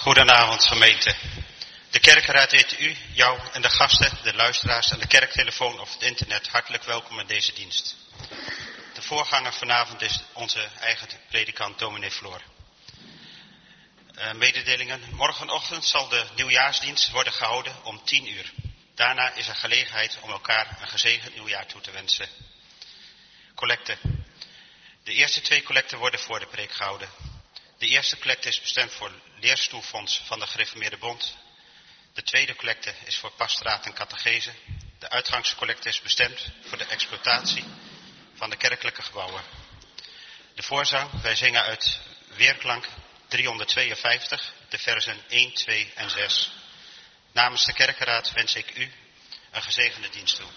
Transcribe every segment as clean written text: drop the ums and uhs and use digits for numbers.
Goedenavond gemeente. De kerkenraad heet u, jou en de gasten, de luisteraars aan de kerktelefoon of het internet hartelijk welkom in deze dienst. De voorganger vanavond is onze eigen predikant dominee Floor. Mededelingen. Morgenochtend zal de nieuwjaarsdienst worden gehouden om 10:00. Daarna is er gelegenheid om elkaar een gezegend nieuwjaar toe te wensen. Collecte. De eerste 2 collecten worden voor de preek gehouden. De eerste collecte is bestemd voor leerstoelfonds van de Gereformeerde Bond. De tweede collecte is voor pastoraat en catechese. De uitgangscollecte is bestemd voor de exploitatie van de kerkelijke gebouwen. De voorzang, wij zingen uit Weerklank 352, de versen 1, 2 en 6. Namens de kerkenraad wens ik u een gezegende dienst toe.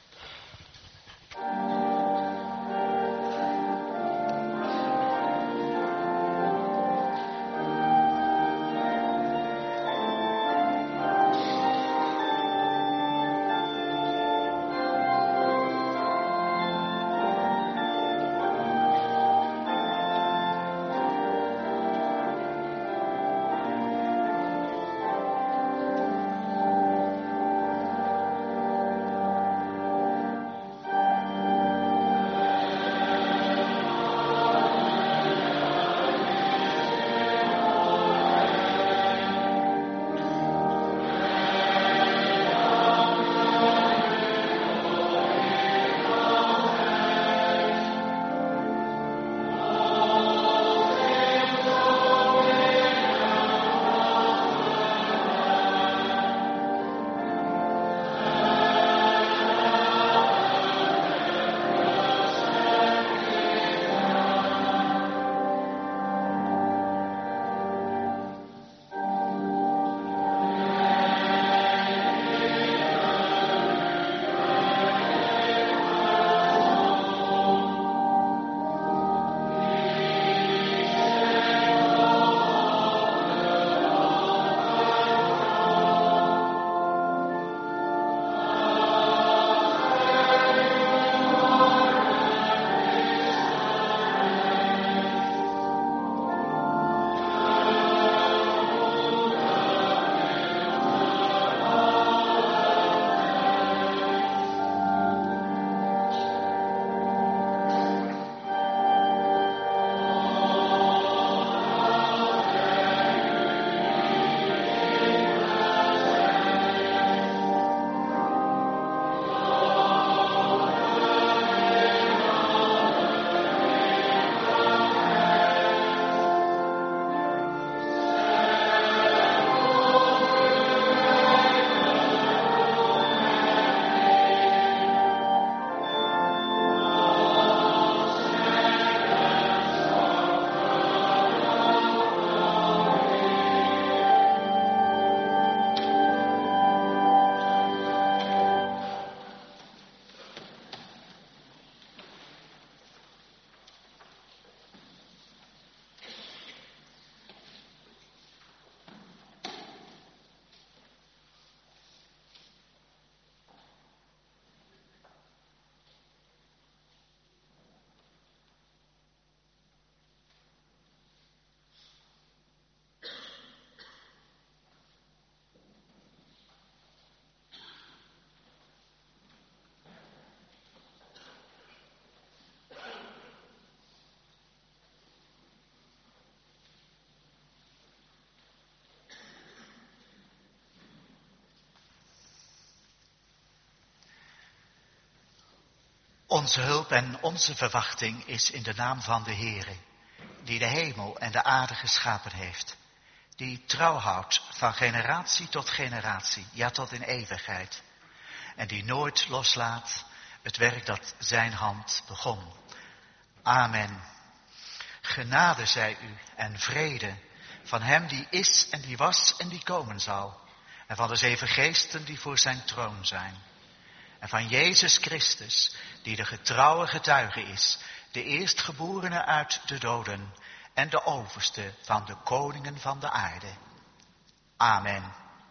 Onze hulp en onze verwachting is in de naam van de Heere, die de hemel en de aarde geschapen heeft, die trouw houdt van generatie tot generatie, ja tot in eeuwigheid, en die nooit loslaat het werk dat zijn hand begon. Amen. Genade zij u en vrede van hem die is en die was en die komen zal, en van de 7 geesten die voor zijn troon zijn. En van Jezus Christus, die de getrouwe getuige is, de eerstgeborene uit de doden en de overste van de koningen van de aarde. Amen.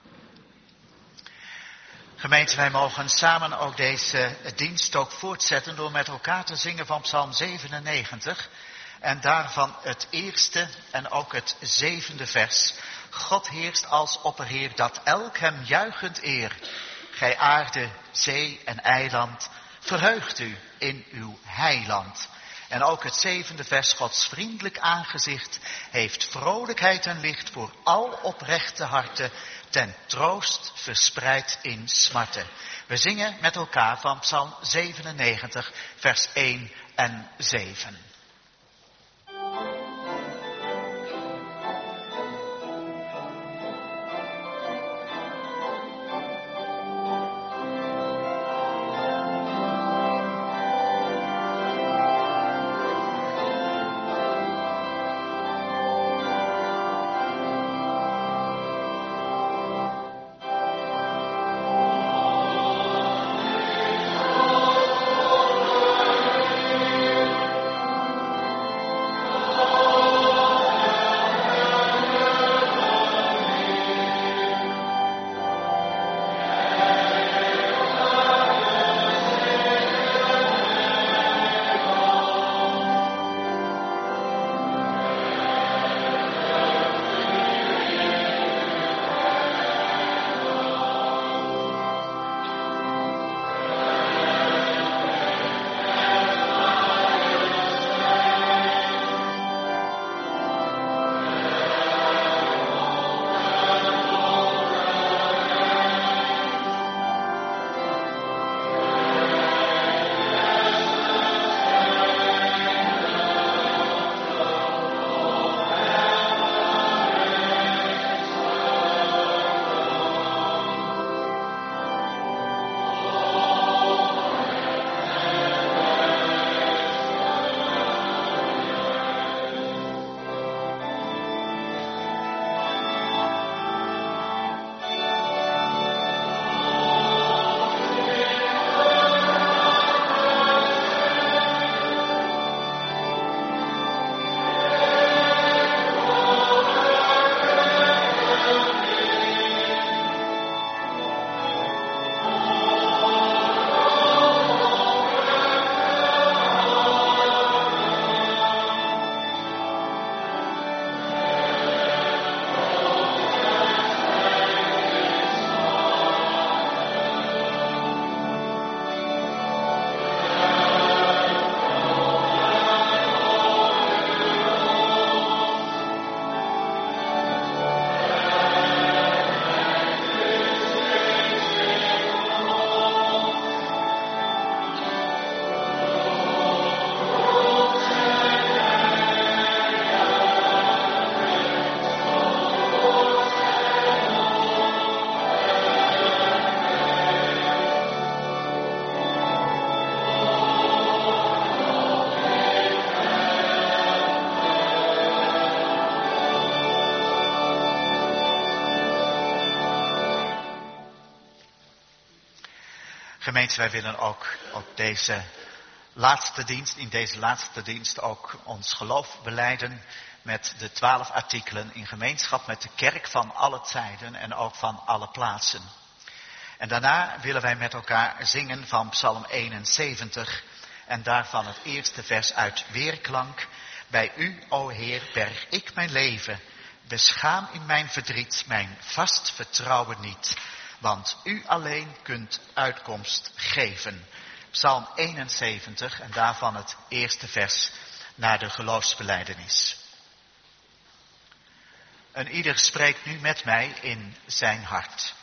Gemeente, wij mogen samen ook deze dienst ook voortzetten door met elkaar te zingen van Psalm 97 en daarvan het eerste en ook het 7e vers God heerst als opperheer, dat elk hem juichend eer. Gij aarde, zee en eiland, verheugt u in uw heiland. En ook het 7e vers, Gods vriendelijk aangezicht heeft vrolijkheid en licht voor al oprechte harten, ten troost verspreid in smarten. We zingen met elkaar van Psalm 97, vers 1 en 7. Gemeente, wij willen ook op deze laatste dienst, in deze laatste dienst ook ons geloof belijden met de 12 artikelen in gemeenschap met de kerk van alle tijden en ook van alle plaatsen. En daarna willen wij met elkaar zingen van Psalm 71 en daarvan het eerste vers uit weerklank. Bij u, o Heer, berg ik mijn leven, beschaam in mijn verdriet mijn vast vertrouwen niet. Want u alleen kunt uitkomst geven. Psalm 71 en daarvan het eerste vers naar de geloofsbelijdenis. En ieder spreekt nu met mij in zijn hart.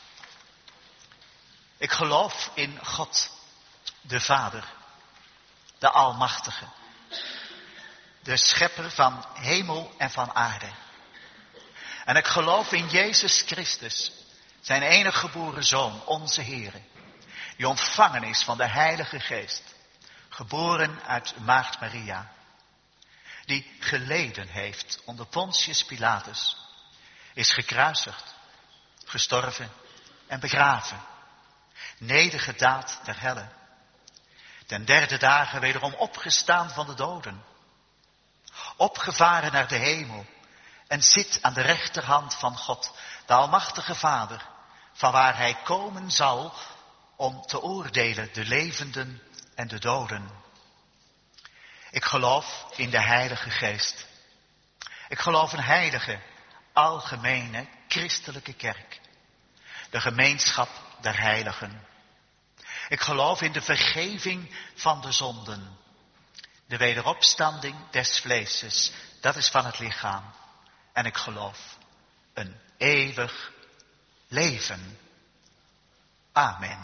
Ik geloof in God, de Vader, de Almachtige, de Schepper van hemel en van aarde. En ik geloof in Jezus Christus, zijn enige geboren Zoon, onze Heere, die ontvangen is van de Heilige Geest, geboren uit Maagd Maria, die geleden heeft onder Pontius Pilatus, is gekruisigd, gestorven en begraven, nedergedaald ter helle, ten derde dagen wederom opgestaan van de doden, opgevaren naar de hemel en zit aan de rechterhand van God, de Almachtige Vader, van waar hij komen zal om te oordelen de levenden en de doden. Ik geloof in de Heilige Geest. Ik geloof een heilige, algemene, christelijke kerk, de gemeenschap der heiligen. Ik geloof in de vergeving van de zonden, de wederopstanding des vleeses, dat is van het lichaam. En ik geloof een eeuwig leven. Amen.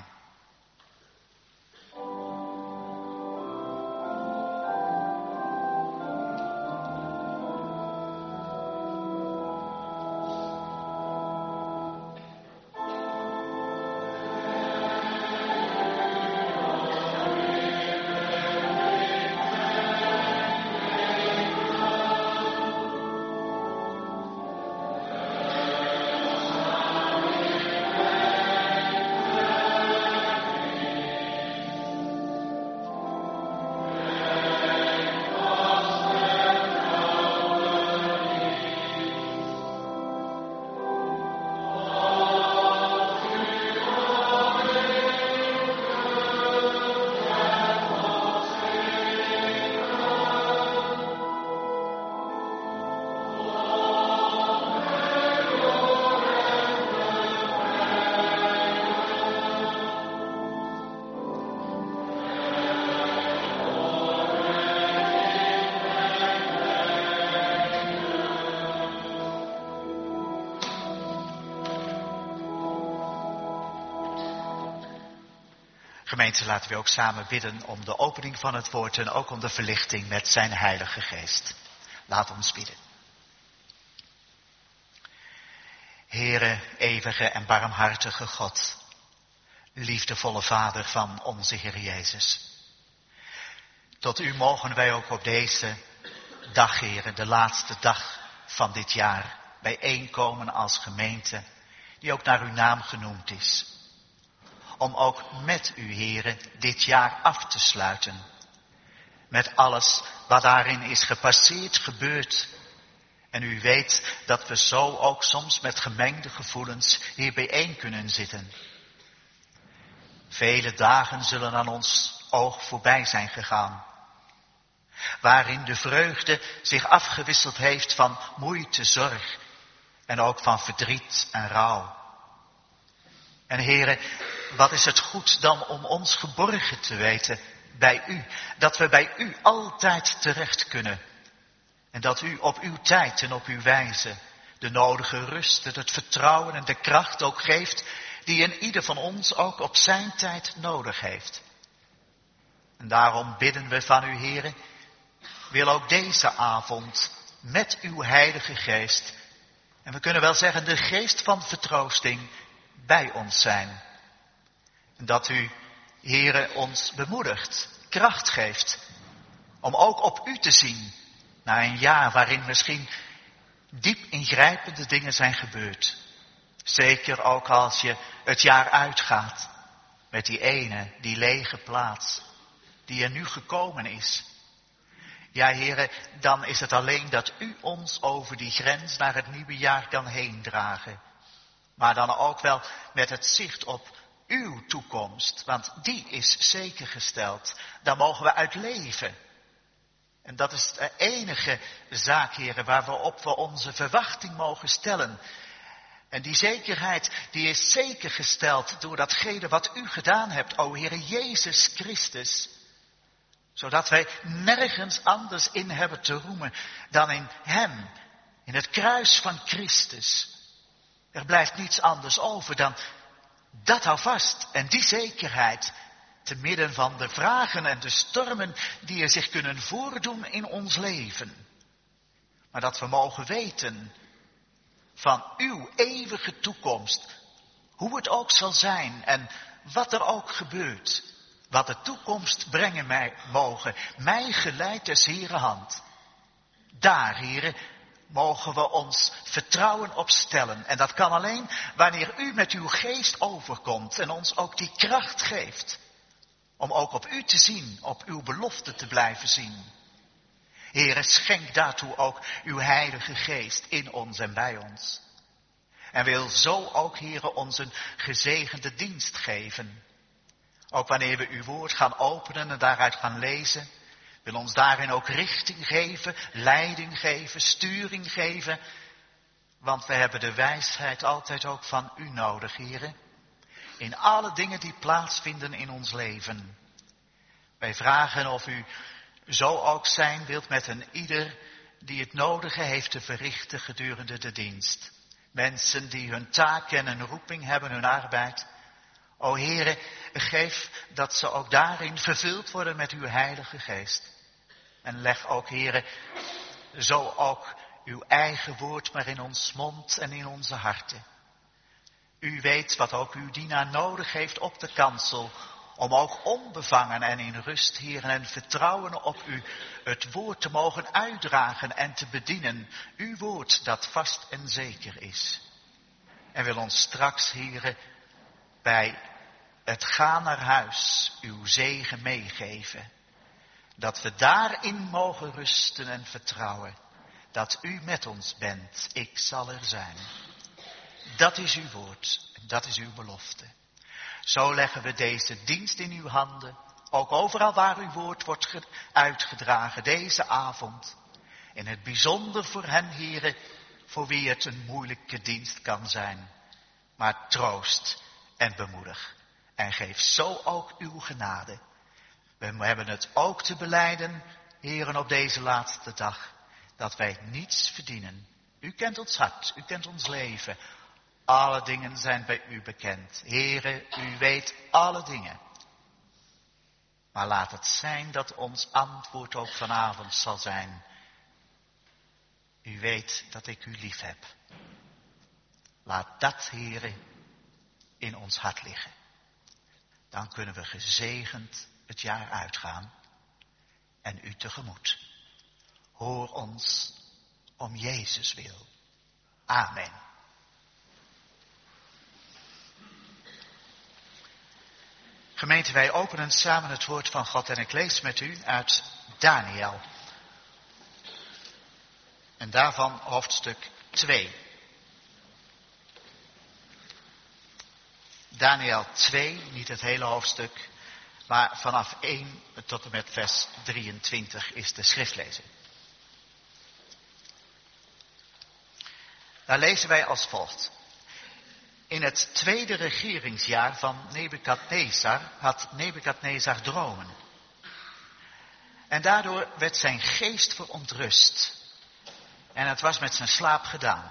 Gemeente, laten we ook samen bidden om de opening van het woord en ook om de verlichting met zijn Heilige Geest. Laat ons bidden. Heere, eeuwige en barmhartige God, liefdevolle Vader van onze Heer Jezus. Tot u mogen wij ook op deze dag, Heere, de laatste dag van dit jaar, bijeenkomen als gemeente, die ook naar uw naam genoemd is. Om ook met u, Heere, dit jaar af te sluiten. Met alles wat daarin is gepasseerd, gebeurd. En u weet dat we zo ook soms met gemengde gevoelens hier bijeen kunnen zitten. Vele dagen zullen aan ons oog voorbij zijn gegaan. Waarin de vreugde zich afgewisseld heeft van moeite, zorg en ook van verdriet en rouw. En Heere, wat is het goed dan om ons geborgen te weten bij u. Dat we bij u altijd terecht kunnen. En dat u op uw tijd en op uw wijze de nodige rust, het vertrouwen en de kracht ook geeft die in ieder van ons ook op zijn tijd nodig heeft. En daarom bidden we van u, Heere, wil ook deze avond met uw Heilige Geest, en we kunnen wel zeggen de geest van vertroosting, bij ons zijn. En dat u, Heere, ons bemoedigt, kracht geeft, om ook op u te zien, na een jaar waarin misschien diep ingrijpende dingen zijn gebeurd. Zeker ook als je het jaar uitgaat, met die ene, die lege plaats, die er nu gekomen is. Ja, Heere, dan is het alleen dat u ons over die grens naar het nieuwe jaar kan heen dragen. Maar dan ook wel met het zicht op uw toekomst, want die is zeker gesteld. Daar mogen we uit leven. En dat is de enige zaak, Heere, waarop we onze verwachting mogen stellen. En die zekerheid, die is zeker gesteld door datgene wat u gedaan hebt, o Heere Jezus Christus. Zodat wij nergens anders in hebben te roemen dan in hem, in het kruis van Christus. Er blijft niets anders over dan dat hou vast en die zekerheid te midden van de vragen en de stormen die er zich kunnen voordoen in ons leven. Maar dat we mogen weten van uw eeuwige toekomst, hoe het ook zal zijn en wat er ook gebeurt. Wat de toekomst brengen mij geleid des Heere hand. Daar, Heere, mogen we ons vertrouwen op stellen. En dat kan alleen wanneer u met uw geest overkomt en ons ook die kracht geeft. Om ook op u te zien, op uw belofte te blijven zien. Heere, schenk daartoe ook uw Heilige Geest in ons en bij ons. En wil zo ook, Heere, ons een gezegende dienst geven. Ook wanneer we uw woord gaan openen en daaruit gaan lezen, wil ons daarin ook richting geven, leiding geven, sturing geven. Want we hebben de wijsheid altijd ook van u nodig, Heere. In alle dingen die plaatsvinden in ons leven. Wij vragen of u zo ook zijn wilt met een ieder die het nodige heeft te verrichten gedurende de dienst. Mensen die hun taak en een roeping hebben, hun arbeid. O Heere, geef dat ze ook daarin vervuld worden met uw Heilige Geest. En leg ook, Heere, zo ook uw eigen woord maar in ons mond en in onze harten. U weet wat ook uw dienaar nodig heeft op de kansel, om ook onbevangen en in rust, Heere, en vertrouwen op u het woord te mogen uitdragen en te bedienen. Uw woord dat vast en zeker is. En wil ons straks, Heere, bij het gaan naar huis uw zegen meegeven. Dat we daarin mogen rusten en vertrouwen. Dat u met ons bent, ik zal er zijn. Dat is uw woord, dat is uw belofte. Zo leggen we deze dienst in uw handen. Ook overal waar uw woord wordt uitgedragen deze avond. In het bijzonder voor hen, Heere, voor wie het een moeilijke dienst kan zijn. Maar troost en bemoedig. En geef zo ook uw genade. We hebben het ook te belijden, Heeren, op deze laatste dag. Dat wij niets verdienen. U kent ons hart, u kent ons leven. Alle dingen zijn bij u bekend. Heere, u weet alle dingen. Maar laat het zijn dat ons antwoord ook vanavond zal zijn. U weet dat ik u lief heb. Laat dat, Heere, in ons hart liggen. Dan kunnen we gezegend het jaar uitgaan en u tegemoet. Hoor ons om Jezus wil. Amen. Gemeente, wij openen samen het woord van God en ik lees met u uit Daniel. En daarvan hoofdstuk 2. Daniel 2, niet het hele hoofdstuk, maar vanaf 1 tot en met vers 23 is de schriftlezing. Daar lezen wij als volgt. In het tweede regeringsjaar van Nebukadnezar had Nebukadnezar dromen. En daardoor werd zijn geest verontrust. En het was met zijn slaap gedaan.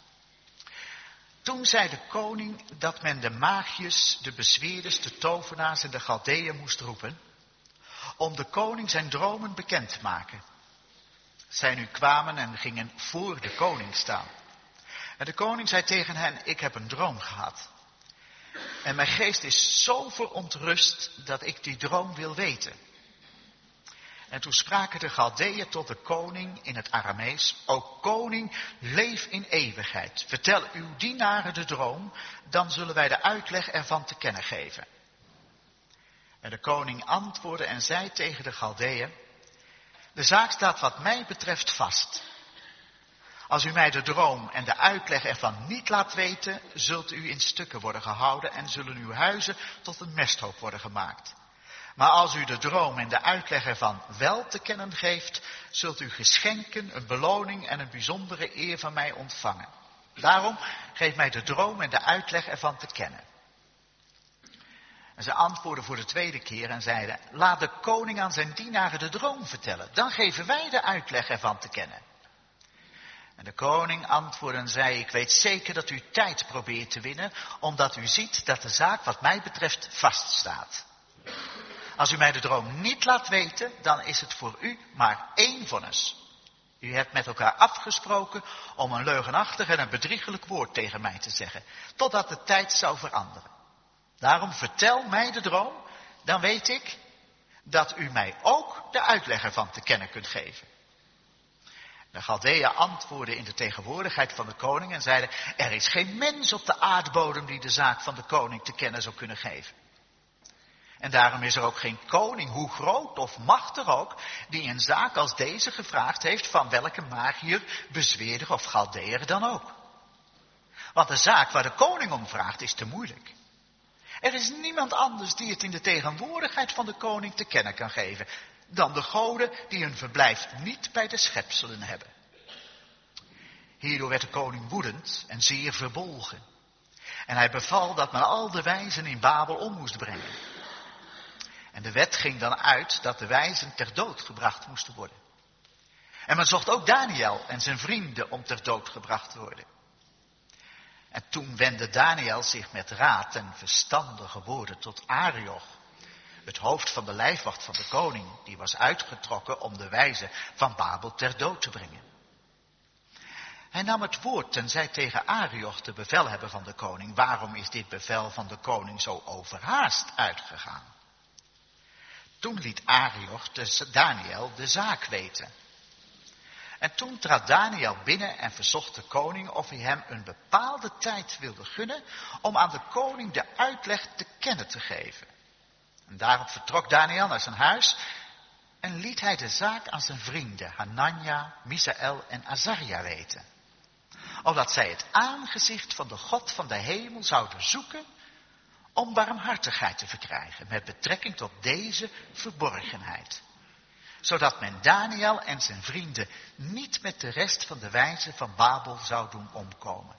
Toen zei de koning dat men de magiërs, de bezweerders, de tovenaars en de Galdeeën moest roepen. Om de koning zijn dromen bekend te maken. Zij nu kwamen en gingen voor de koning staan. En de koning zei tegen hen, ik heb een droom gehad. En mijn geest is zo verontrust dat ik die droom wil weten. En toen spraken de Galdeeën tot de koning in het Aramees. O koning, leef in eeuwigheid. Vertel uw dienaren de droom, dan zullen wij de uitleg ervan te kennen geven. En de koning antwoordde en zei tegen de Galdeeën. De zaak staat wat mij betreft vast. Als u mij de droom en de uitleg ervan niet laat weten, zult u in stukken worden gehouden en zullen uw huizen tot een mesthoop worden gemaakt. Maar als u de droom en de uitleg ervan wel te kennen geeft, zult u geschenken, een beloning en een bijzondere eer van mij ontvangen. Daarom geef mij de droom en de uitleg ervan te kennen. En ze antwoordden voor de tweede keer en zeiden, laat de koning aan zijn dienaren de droom vertellen, dan geven wij de uitleg ervan te kennen. En de koning antwoordde en zei, ik weet zeker dat u tijd probeert te winnen, omdat u ziet dat de zaak wat mij betreft vaststaat. Als u mij de droom niet laat weten, dan is het voor u maar één vonnis. U hebt met elkaar afgesproken om een leugenachtig en een bedriegelijk woord tegen mij te zeggen, totdat de tijd zou veranderen. Daarom vertel mij de droom, dan weet ik dat u mij ook de uitleg ervan te kennen kunt geven. De Galdeeën antwoordden in de tegenwoordigheid van de koning en zeiden, er is geen mens op de aardbodem die de zaak van de koning te kennen zou kunnen geven. En daarom is er ook geen koning, hoe groot of machtig ook, die een zaak als deze gevraagd heeft van welke magiër, bezweerder of Galdeër dan ook. Want de zaak waar de koning om vraagt is te moeilijk. Er is niemand anders die het in de tegenwoordigheid van de koning te kennen kan geven, dan de goden die hun verblijf niet bij de schepselen hebben. Hierdoor werd de koning woedend en zeer verbolgen. En hij beval dat men al de wijzen in Babel om moest brengen. En de wet ging dan uit dat de wijzen ter dood gebracht moesten worden. En men zocht ook Daniel en zijn vrienden om ter dood gebracht te worden. En toen wendde Daniel zich met raad en verstandige woorden tot Arioch, het hoofd van de lijfwacht van de koning, die was uitgetrokken om de wijzen van Babel ter dood te brengen. Hij nam het woord en zei tegen Arioch, de bevelhebber van de koning: waarom is dit bevel van de koning zo overhaast uitgegaan? Toen liet Arioch Daniel de zaak weten. En toen trad Daniel binnen en verzocht de koning of hij hem een bepaalde tijd wilde gunnen om aan de koning de uitleg te kennen te geven. En daarop vertrok Daniel naar zijn huis en liet hij de zaak aan zijn vrienden Hanania, Misaël en Azaria weten. Opdat zij het aangezicht van de God van de hemel zouden zoeken om barmhartigheid te verkrijgen met betrekking tot deze verborgenheid. Zodat men Daniel en zijn vrienden niet met de rest van de wijzen van Babel zou doen omkomen.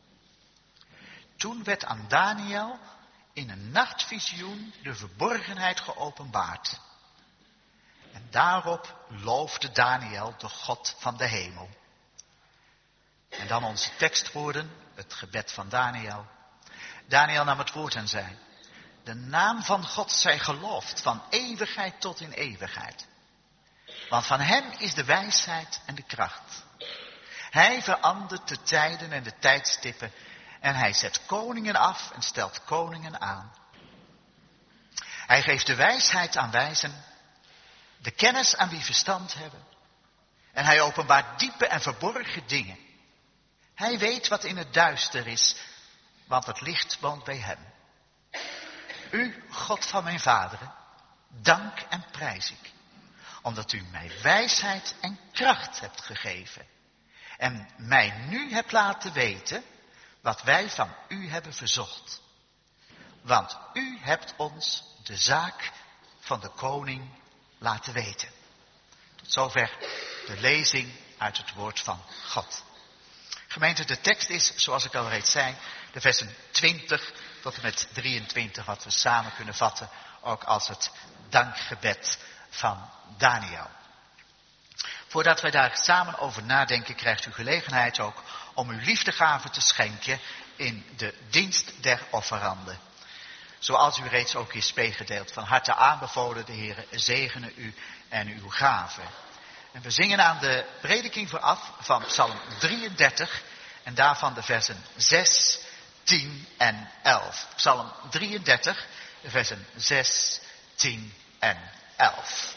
Toen werd aan Daniel in een nachtvisioen de verborgenheid geopenbaard. En daarop loofde Daniel de God van de hemel. En dan onze tekstwoorden, het gebed van Daniel. Daniel nam het woord en zei: de naam van God zij geloofd van eeuwigheid tot in eeuwigheid. Want van hem is de wijsheid en de kracht. Hij verandert de tijden en de tijdstippen en hij zet koningen af en stelt koningen aan. Hij geeft de wijsheid aan wijzen, de kennis aan wie verstand hebben. En hij openbaart diepe en verborgen dingen. Hij weet wat in het duister is, want het licht woont bij hem. U, God van mijn vaderen, dank en prijs ik, omdat u mij wijsheid en kracht hebt gegeven. En mij nu hebt laten weten wat wij van u hebben verzocht. Want u hebt ons de zaak van de koning laten weten. Tot zover de lezing uit het woord van God. Gemeente, de tekst is, zoals ik al reeds zei, de versen 20 tot en met 23, wat we samen kunnen vatten, ook als het dankgebed van Daniel. Voordat wij daar samen over nadenken, krijgt u gelegenheid ook om uw liefdegave te schenken in de dienst der offeranden. Zoals u reeds ook is meegedeeld, van harte aanbevolen, de Heere zegene u en uw gaven. En we zingen aan de prediking vooraf van Psalm 33 en daarvan de versen 6, 10 en 11. Psalm 33, de versen 6, 10 en 11.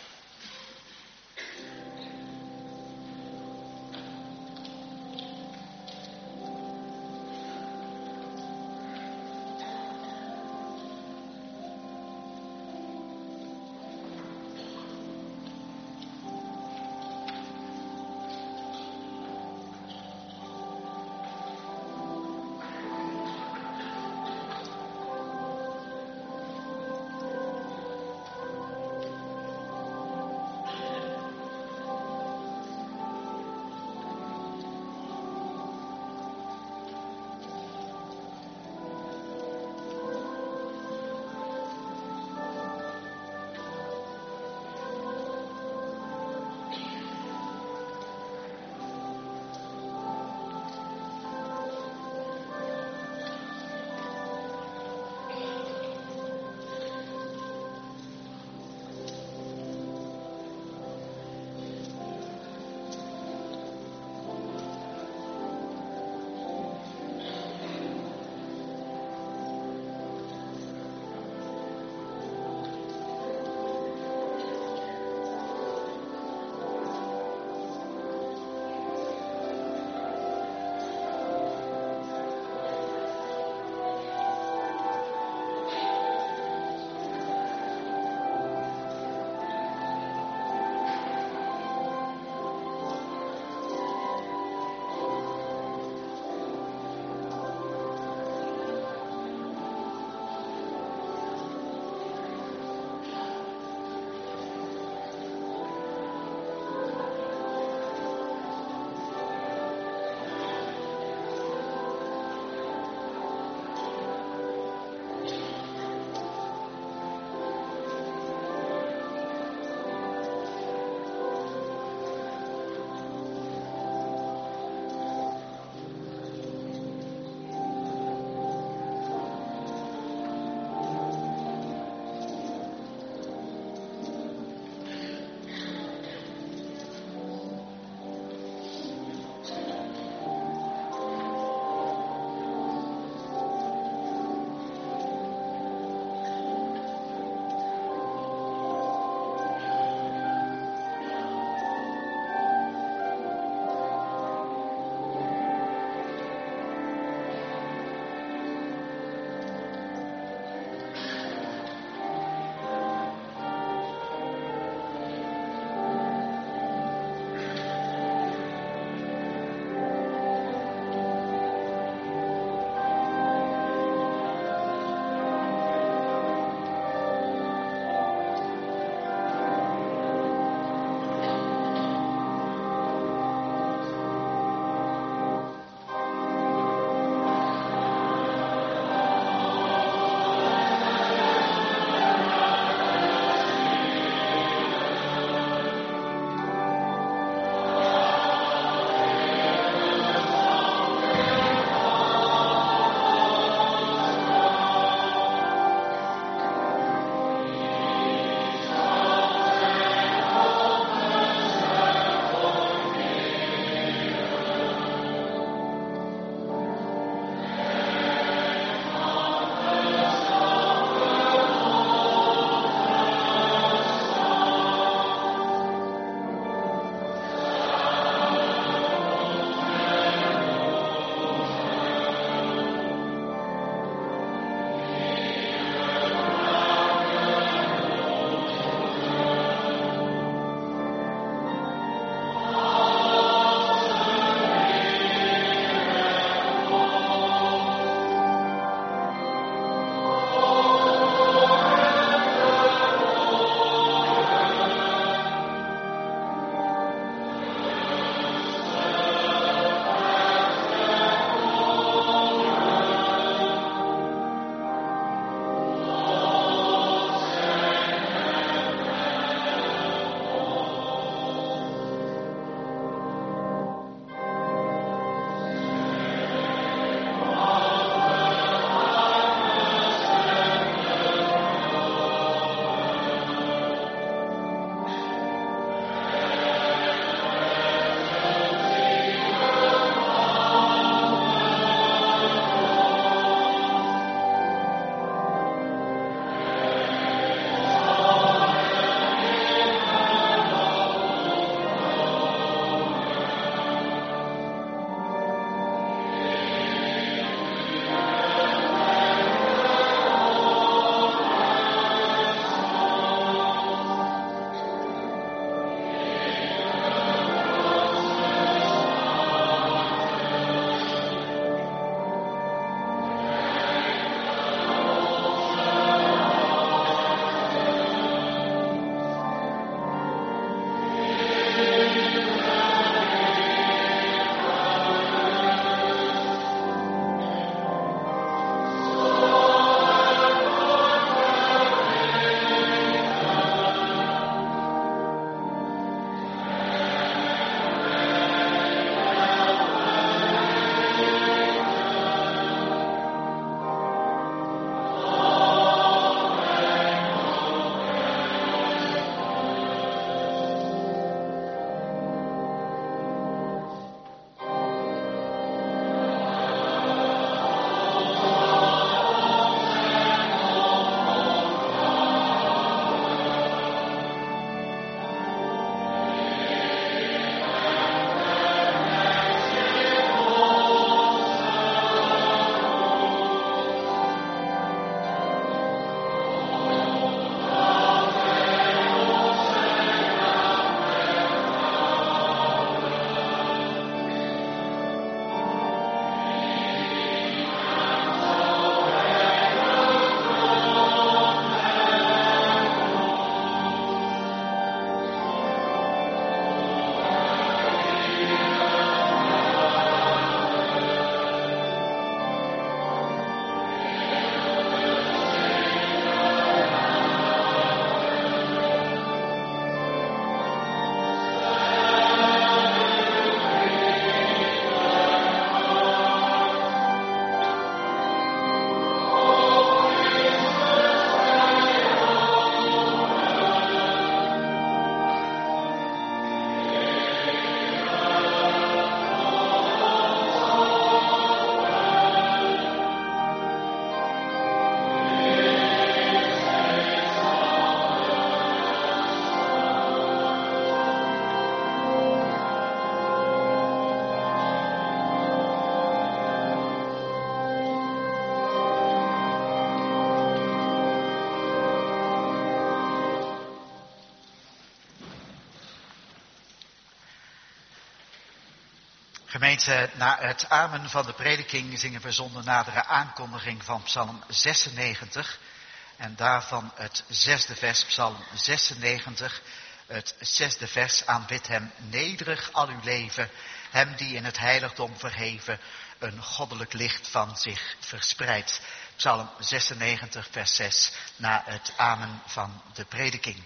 Gemeente, na het amen van de prediking zingen we zonder nadere aankondiging van Psalm 96. En daarvan het 6e vers, Psalm 96, het 6e vers. Aanbid hem nederig al uw leven, hem die in het heiligdom verheven een goddelijk licht van zich verspreidt. Psalm 96, vers 6, na het amen van de prediking.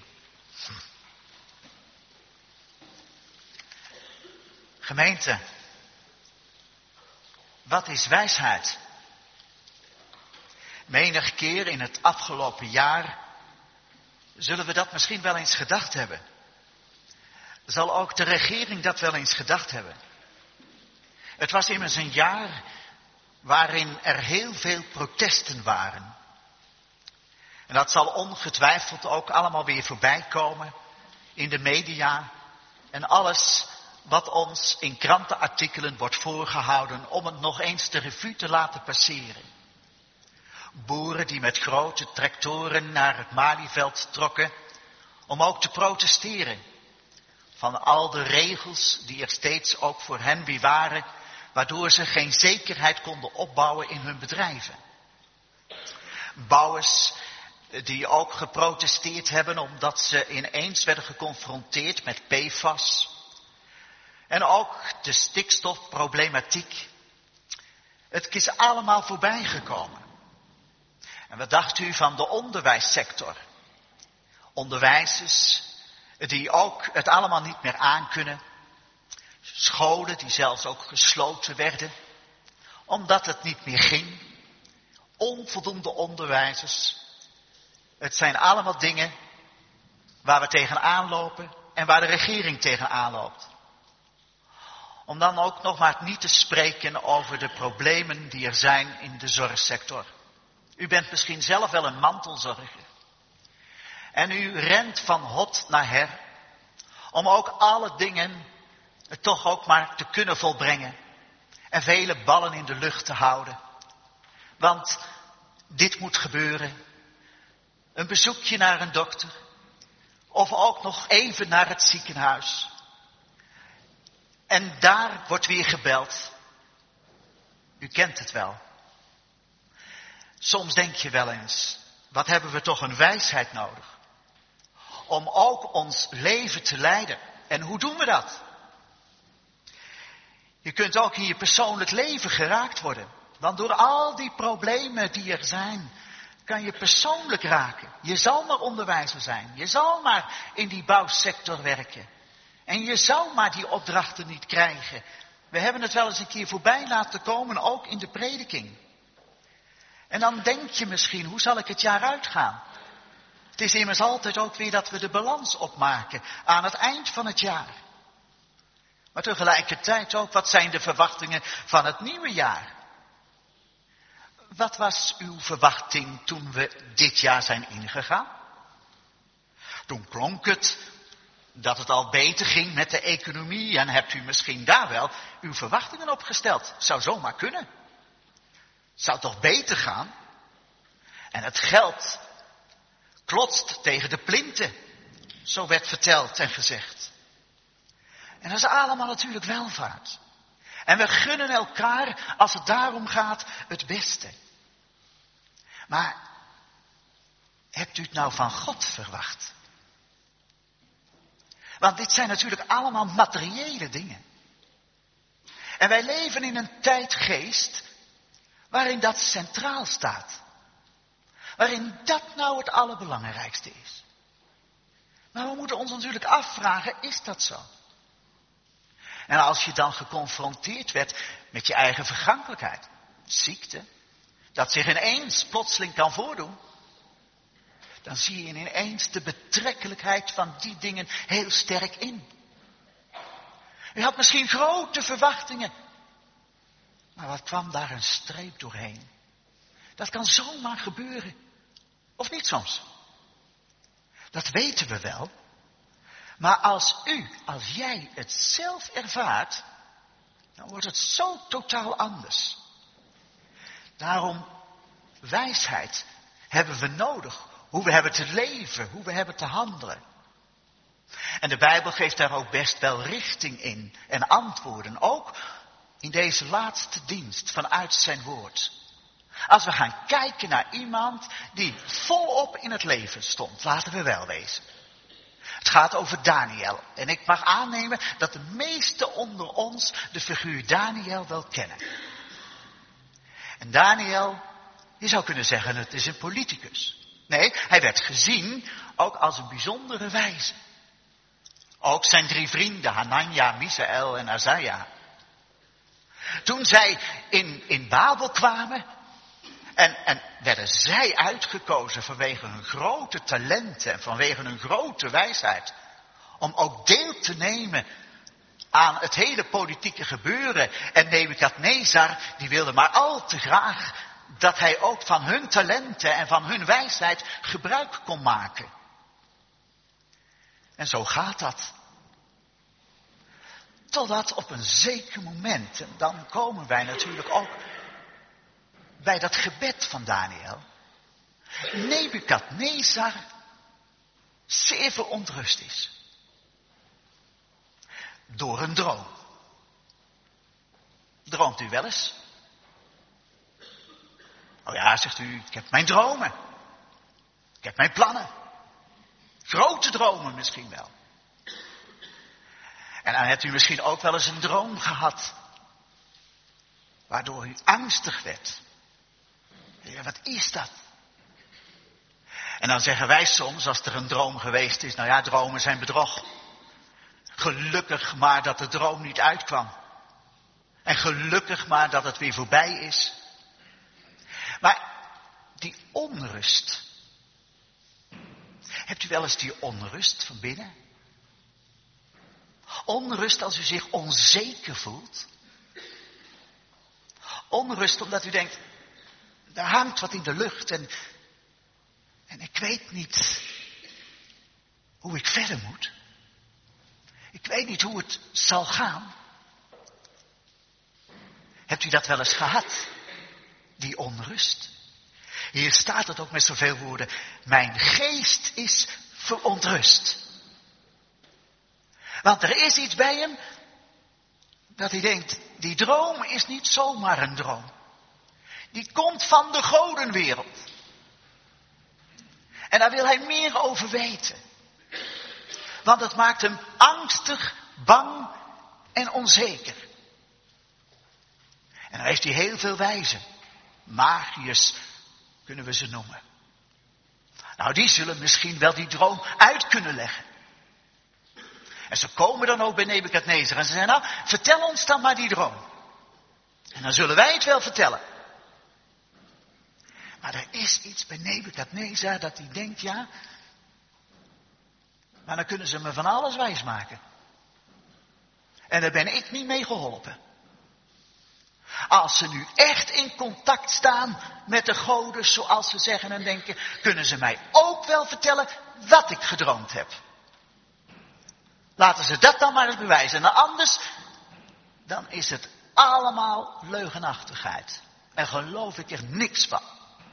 Gemeente, wat is wijsheid? Menig keer in het afgelopen jaar zullen we dat misschien wel eens gedacht hebben. Zal ook de regering dat wel eens gedacht hebben? Het was immers een jaar waarin er heel veel protesten waren. En dat zal ongetwijfeld ook allemaal weer voorbij komen in de media en alles wat ons in krantenartikelen wordt voorgehouden om het nog eens de revue te laten passeren. Boeren die met grote tractoren naar het Malieveld trokken om ook te protesteren van al de regels die er steeds ook voor hen weer waren, waardoor ze geen zekerheid konden opbouwen in hun bedrijven. Bouwers die ook geprotesteerd hebben omdat ze ineens werden geconfronteerd met PFAS. En ook de stikstofproblematiek. Het is allemaal voorbij gekomen. En wat dacht u van de onderwijssector? Onderwijzers die ook het allemaal niet meer aankunnen. Scholen die zelfs ook gesloten werden, omdat het niet meer ging. Onvoldoende onderwijzers. Het zijn allemaal dingen waar we tegenaan lopen en waar de regering tegenaan loopt. Om dan ook nog maar niet te spreken over de problemen die er zijn in de zorgsector. U bent misschien zelf wel een mantelzorger. En u rent van hot naar her om ook alle dingen het toch ook maar te kunnen volbrengen. En vele ballen in de lucht te houden. Want dit moet gebeuren. Een bezoekje naar een dokter. Of ook nog even naar het ziekenhuis. En daar wordt weer gebeld. U kent het wel. Soms denk je wel eens, wat hebben we toch een wijsheid nodig. Om ook ons leven te leiden. En hoe doen we dat? Je kunt ook in je persoonlijk leven geraakt worden. Want door al die problemen die er zijn, kan je persoonlijk raken. Je zal maar onderwijzer zijn. Je zal maar in die bouwsector werken. En je zal maar die opdrachten niet krijgen. We hebben het wel eens een keer voorbij laten komen, ook in de prediking. En dan denk je misschien, hoe zal ik het jaar uitgaan? Het is immers altijd ook weer dat we de balans opmaken aan het eind van het jaar. Maar tegelijkertijd ook, wat zijn de verwachtingen van het nieuwe jaar? Wat was uw verwachting toen we dit jaar zijn ingegaan? Toen klonk het dat het al beter ging met de economie en hebt u misschien daar wel uw verwachtingen op gesteld. Zou zomaar kunnen. Zou toch beter gaan? En het geld klotst tegen de plinten. Zo werd verteld en gezegd. En dat is allemaal natuurlijk welvaart. En we gunnen elkaar, als het daarom gaat, het beste. Maar hebt u het nou van God verwacht? Want dit zijn natuurlijk allemaal materiële dingen. En wij leven in een tijdgeest waarin dat centraal staat. Waarin dat nou het allerbelangrijkste is. Maar we moeten ons natuurlijk afvragen, is dat zo? En als je dan geconfronteerd werd met je eigen vergankelijkheid, ziekte, dat zich ineens plotseling kan voordoen, dan zie je ineens de betrekkelijkheid van die dingen heel sterk in. U had misschien grote verwachtingen, maar wat kwam daar een streep doorheen? Dat kan zomaar gebeuren, of niet soms? Dat weten we wel. Maar als jij het zelf ervaart, dan wordt het zo totaal anders. Daarom, wijsheid hebben we nodig. Hoe we hebben te leven, hoe we hebben te handelen. En de Bijbel geeft daar ook best wel richting in en antwoorden. Ook in deze laatste dienst vanuit zijn woord. Als we gaan kijken naar iemand die volop in het leven stond, laten we wel wezen. Het gaat over Daniel. En ik mag aannemen dat de meesten onder ons de figuur Daniel wel kennen. En Daniel, je zou kunnen zeggen, het is een politicus. Nee, hij werd gezien ook als een bijzondere wijze. Ook zijn 3 vrienden, Hanania, Misaël en Azaja. Toen zij in Babel kwamen en werden zij uitgekozen vanwege hun grote talenten en vanwege hun grote wijsheid. Om ook deel te nemen aan het hele politieke gebeuren. En Nebukadnezar, die wilde maar al te graag dat hij ook van hun talenten en van hun wijsheid gebruik kon maken. En zo gaat dat. Totdat op een zeker moment, en dan komen wij natuurlijk ook bij dat gebed van Daniel, Nebukadnezar zeer verontrust is. Door een droom. Droomt u wel eens? Oh ja, zegt u, ik heb mijn dromen. Ik heb mijn plannen. Grote dromen misschien wel. En dan hebt u misschien ook wel eens een droom gehad. Waardoor u angstig werd. Ja, wat is dat? En dan zeggen wij soms, als er een droom geweest is, nou ja, dromen zijn bedrog. Gelukkig maar dat de droom niet uitkwam. En gelukkig maar dat het weer voorbij is. Maar die onrust. Hebt u wel eens die onrust van binnen? Onrust als u zich onzeker voelt. Onrust omdat u denkt, er hangt wat in de lucht en ik weet niet hoe ik verder moet. Ik weet niet hoe het zal gaan. Hebt u dat wel eens gehad? Die onrust. Hier staat het ook met zoveel woorden. Mijn geest is verontrust. Want er is iets bij hem dat hij denkt, die droom is niet zomaar een droom. Die komt van de godenwereld. En daar wil hij meer over weten. Want het maakt hem angstig, bang en onzeker. En dan heeft hij heel veel wijzen. Magiërs kunnen we ze noemen. Nou, die zullen misschien wel die droom uit kunnen leggen. En ze komen dan ook bij Nebukadnezar en ze zeggen, nou, vertel ons dan maar die droom. En dan zullen wij het wel vertellen. Maar er is iets bij Nebukadnezar dat hij denkt, ja, maar dan kunnen ze me van alles wijsmaken. En daar ben ik niet mee geholpen. Als ze nu echt in contact staan met de goden, zoals ze zeggen en denken, kunnen ze mij ook wel vertellen wat ik gedroomd heb. Laten ze dat dan maar eens bewijzen. En anders, dan is het allemaal leugenachtigheid. En geloof ik er niks van.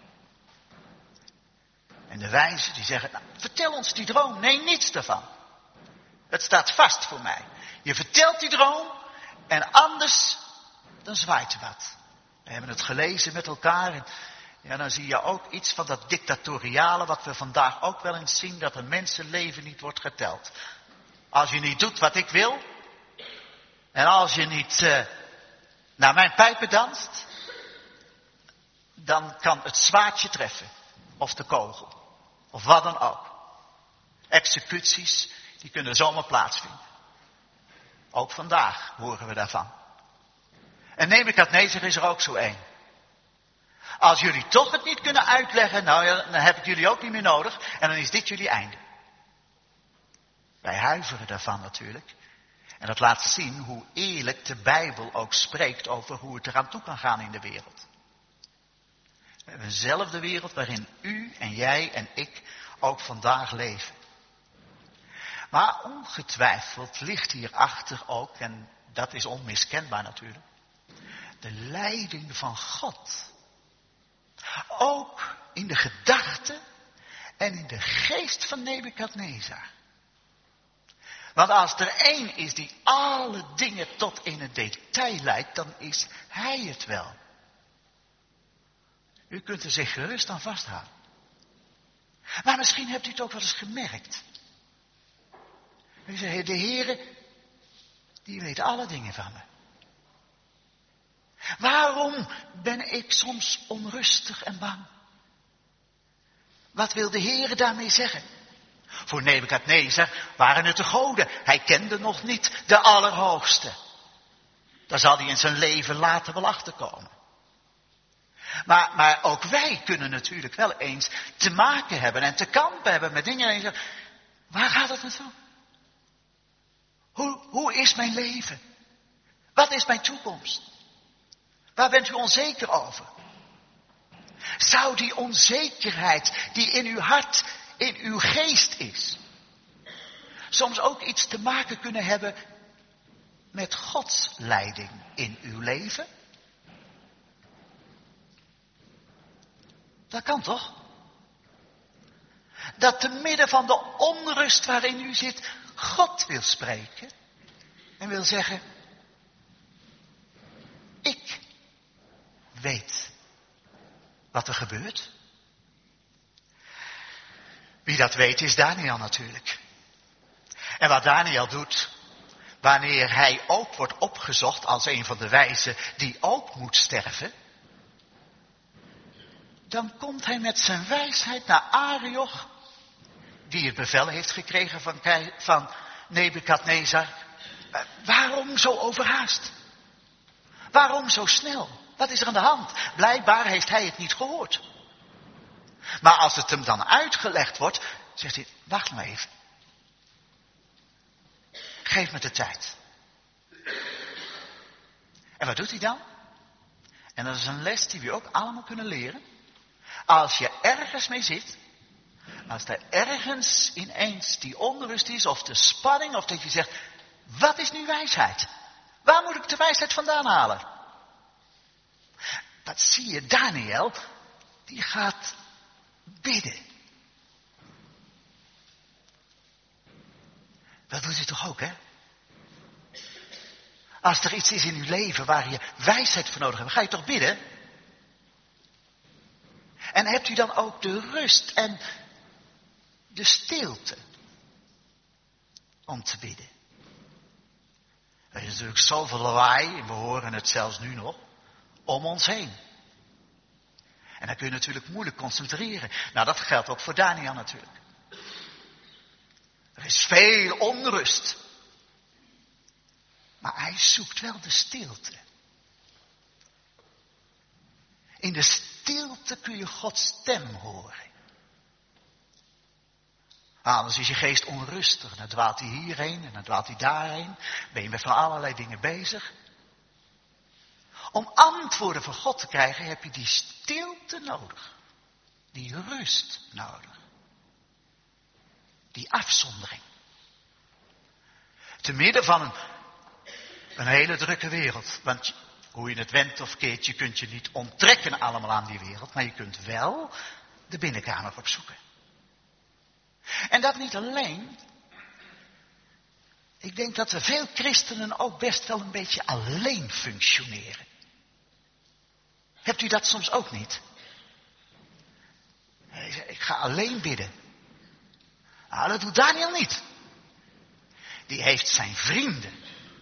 En de wijzen die zeggen, nou, vertel ons die droom. Nee, niets daarvan. Het staat vast voor mij. Je vertelt die droom en anders, dan zwaait er wat. We hebben het gelezen met elkaar. En ja, dan zie je ook iets van dat dictatoriale wat we vandaag ook wel eens zien, dat een mensenleven niet wordt geteld. Als je niet doet wat ik wil, en als je niet naar mijn pijpen danst, dan kan het zwaardje treffen. Of de kogel. Of wat dan ook. Executies, die kunnen zomaar plaatsvinden. Ook vandaag horen we daarvan. En Nebukadnezar is er ook zo één. Als jullie toch het niet kunnen uitleggen, nou ja, dan heb ik jullie ook niet meer nodig. En dan is dit jullie einde. Wij huiveren daarvan natuurlijk. En dat laat zien hoe eerlijk de Bijbel ook spreekt over hoe het eraan toe kan gaan in de wereld. We hebben eenzelfde wereld waarin u en jij en ik ook vandaag leven. Maar ongetwijfeld ligt hierachter ook, en dat is onmiskenbaar natuurlijk, de leiding van God. Ook in de gedachten en in de geest van Nebukadnezar. Want als er één is die alle dingen tot in het detail leidt, dan is hij het wel. U kunt er zich gerust aan vasthouden. Maar misschien hebt u het ook wel eens gemerkt. U zegt, de Heere, die weet alle dingen van me. Waarom ben ik soms onrustig en bang? Wat wil de Heere daarmee zeggen? Voor Nebukadnezar waren het de goden. Hij kende nog niet de Allerhoogste. Daar zal hij in zijn leven later wel achterkomen. Maar ook wij kunnen natuurlijk wel eens te maken hebben en te kampen hebben met dingen. En je zegt, waar gaat het naartoe? Hoe is mijn leven? Wat is mijn toekomst? Waar bent u onzeker over? Zou die onzekerheid die in uw hart, in uw geest is, soms ook iets te maken kunnen hebben met Gods leiding in uw leven? Dat kan toch? Dat te midden van de onrust waarin u zit, God wil spreken en wil zeggen, ik weet wat er gebeurt. Wie dat weet is Daniel natuurlijk. En wat Daniel doet, wanneer hij ook wordt opgezocht als een van de wijzen die ook moet sterven, dan komt hij met zijn wijsheid naar Arioch, die het bevel heeft gekregen van Nebukadnezar. Waarom zo overhaast? Waarom zo snel? Wat is er aan de hand? Blijkbaar heeft hij het niet gehoord. Maar als het hem dan uitgelegd wordt, zegt hij, wacht maar even. Geef me de tijd. En wat doet hij dan? En dat is een les die we ook allemaal kunnen leren. Als je ergens mee zit, als er ergens ineens die onrust is, of de spanning, of dat je zegt, wat is nu wijsheid? Waar moet ik de wijsheid vandaan halen? Dat zie je, Daniel, die gaat bidden. Dat doet u toch ook, hè? Als er iets is in uw leven waar je wijsheid voor nodig hebt, ga je toch bidden? En hebt u dan ook de rust en de stilte om te bidden? Er is natuurlijk zoveel lawaai, en we horen het zelfs nu nog, om ons heen. En dan kun je natuurlijk moeilijk concentreren. Nou, dat geldt ook voor Daniel natuurlijk. Er is veel onrust. Maar hij zoekt wel de stilte. In de stilte kun je Gods stem horen. Anders is je geest onrustig. Dan dwaalt hij hierheen en dan dwaalt hij daarheen. Ben je met van allerlei dingen bezig. Om antwoorden van God te krijgen heb je die stilte nodig. Die rust nodig. Die afzondering. Te midden van een hele drukke wereld. Want hoe je het wendt of keert, je kunt je niet onttrekken allemaal aan die wereld. Maar je kunt wel de binnenkamer opzoeken. En dat niet alleen. Ik denk dat er veel christenen ook best wel een beetje alleen functioneren. Hebt u dat soms ook niet? Ik ga alleen bidden. Nou, dat doet Daniel niet. Die heeft zijn vrienden.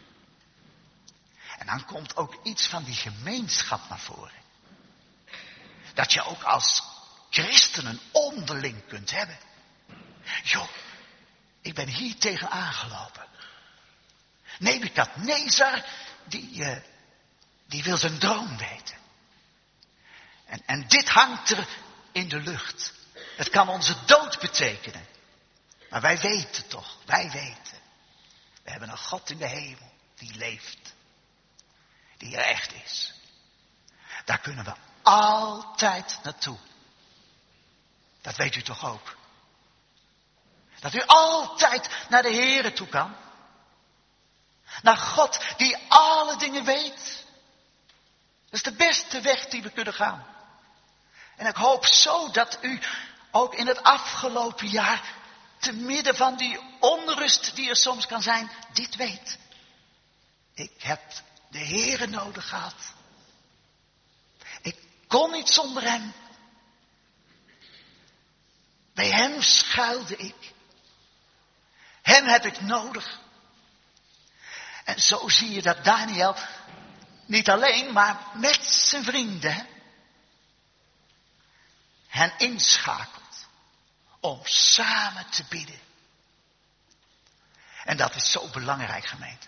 En dan komt ook iets van die gemeenschap naar voren. Dat je ook als christenen onderling kunt hebben. Joh, ik ben hier tegen aangelopen. Nebukadnezar, die wil zijn droom weten. En dit hangt er in de lucht. Het kan onze dood betekenen. Maar wij weten toch, wij weten. We hebben een God in de hemel die leeft. Die er echt is. Daar kunnen we altijd naartoe. Dat weet u toch ook. Dat u altijd naar de Heere toe kan. Naar God die alle dingen weet. Dat is de beste weg die we kunnen gaan. En ik hoop zo dat u ook in het afgelopen jaar te midden van die onrust onrust die er soms kan zijn, dit weet. Ik heb de Heere nodig gehad. Ik kon niet zonder hem. Bij hem schuilde ik. Hem heb ik nodig. En zo zie je dat Daniel niet alleen, maar met zijn vrienden hen inschakelt om samen te bidden. En dat is zo belangrijk, gemeente.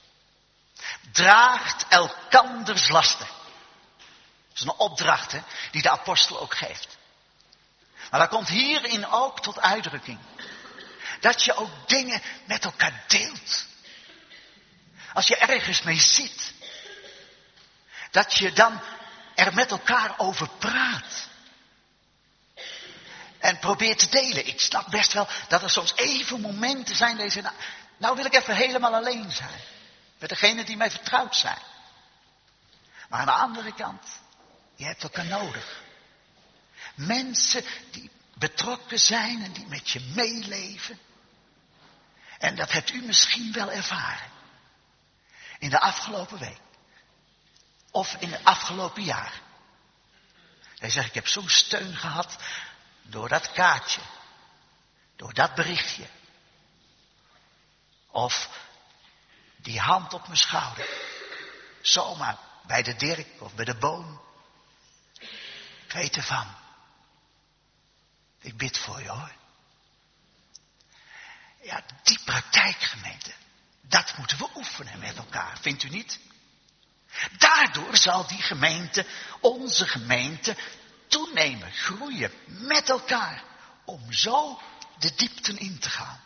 Draagt elkanders lasten. Dat is een opdracht die de apostel ook geeft. Maar dat komt hierin ook tot uitdrukking. Dat je ook dingen met elkaar deelt. Als je ergens mee zit. Dat je dan er met elkaar over praat. En probeert te delen. Ik snap best wel dat er soms even momenten zijn. Deze, nou wil ik even helemaal alleen zijn. Met degenen die mij vertrouwd zijn. Maar aan de andere kant. Je hebt elkaar nodig. Mensen die betrokken zijn en die met je meeleven. En dat hebt u misschien wel ervaren. In de afgelopen week. Of in het afgelopen jaar. Hij zegt, ik heb zo'n steun gehad. Door dat kaartje. Door dat berichtje. Of die hand op mijn schouder. Zomaar bij de Dirk of bij de Boom. Ik weet ervan. Ik bid voor je hoor. Ja, die praktijk, gemeente. Dat moeten we oefenen met elkaar, vindt u niet? Daardoor zal die gemeente, onze gemeente, toenemen, groeien met elkaar. Om zo de diepten in te gaan.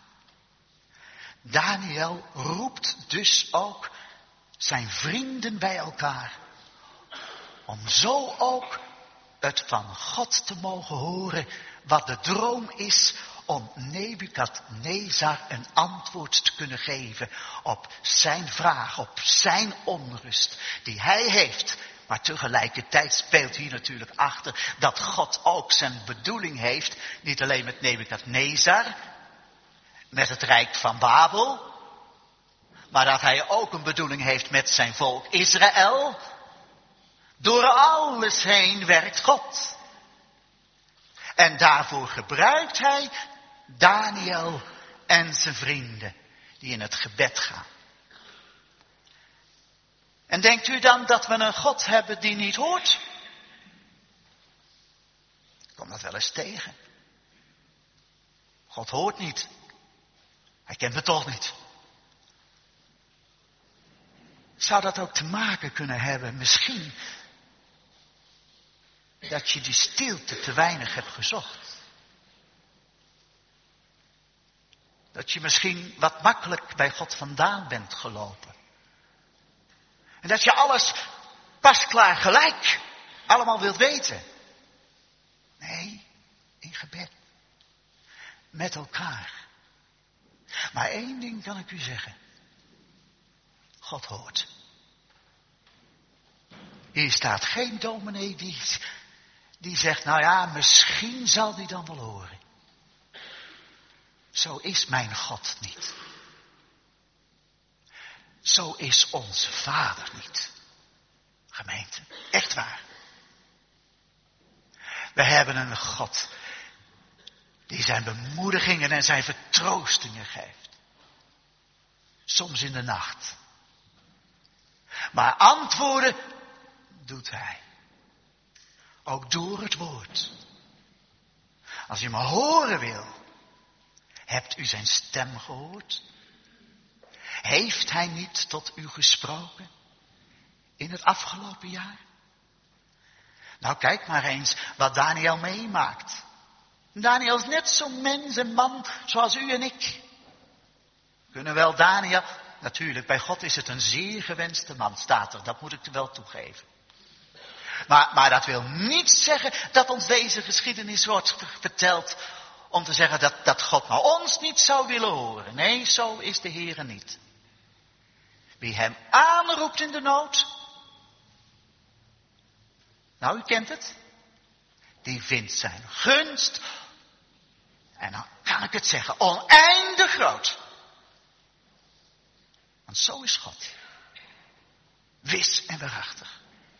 Daniel roept dus ook zijn vrienden bij elkaar. Om zo ook het van God te mogen horen wat de droom is om Nebukadnezar een antwoord te kunnen geven op zijn vraag, op zijn onrust die hij heeft. Maar tegelijkertijd speelt hier natuurlijk achter dat God ook zijn bedoeling heeft, niet alleen met Nebukadnezar, met het rijk van Babel, maar dat hij ook een bedoeling heeft met zijn volk Israël. Door alles heen werkt God. En daarvoor gebruikt hij Daniel en zijn vrienden die in het gebed gaan. En denkt u dan dat we een God hebben die niet hoort? Ik kom dat wel eens tegen. God hoort niet. Hij kent me toch niet. Zou dat ook te maken kunnen hebben, misschien, dat je die stilte te weinig hebt gezocht? Dat je misschien wat makkelijk bij God vandaan bent gelopen. En dat je alles pasklaar gelijk allemaal wilt weten. Nee, in gebed. Met elkaar. Maar één ding kan ik u zeggen. God hoort. Hier staat geen dominee die zegt, nou ja, misschien zal die dan wel horen. Zo is mijn God niet. Zo is onze Vader niet. Gemeente, echt waar. We hebben een God die zijn bemoedigingen en zijn vertroostingen geeft. Soms in de nacht. Maar antwoorden doet hij. Ook door het woord. Als u me horen wil, hebt u zijn stem gehoord? Heeft hij niet tot u gesproken in het afgelopen jaar? Nou, kijk maar eens wat Daniel meemaakt. Daniel is net zo'n mens en man zoals u en ik. Kunnen wel Daniel, natuurlijk, bij God is het een zeer gewenste man, staat er, dat moet ik wel toegeven. Maar dat wil niet zeggen dat ons deze geschiedenis wordt verteld om te zeggen dat God maar ons niet zou willen horen. Nee, zo is de Heere niet. Wie hem aanroept in de nood, nou u kent het, die vindt zijn gunst, en dan kan ik het zeggen, oneindig groot. Want zo is God. Wis en waarachtig.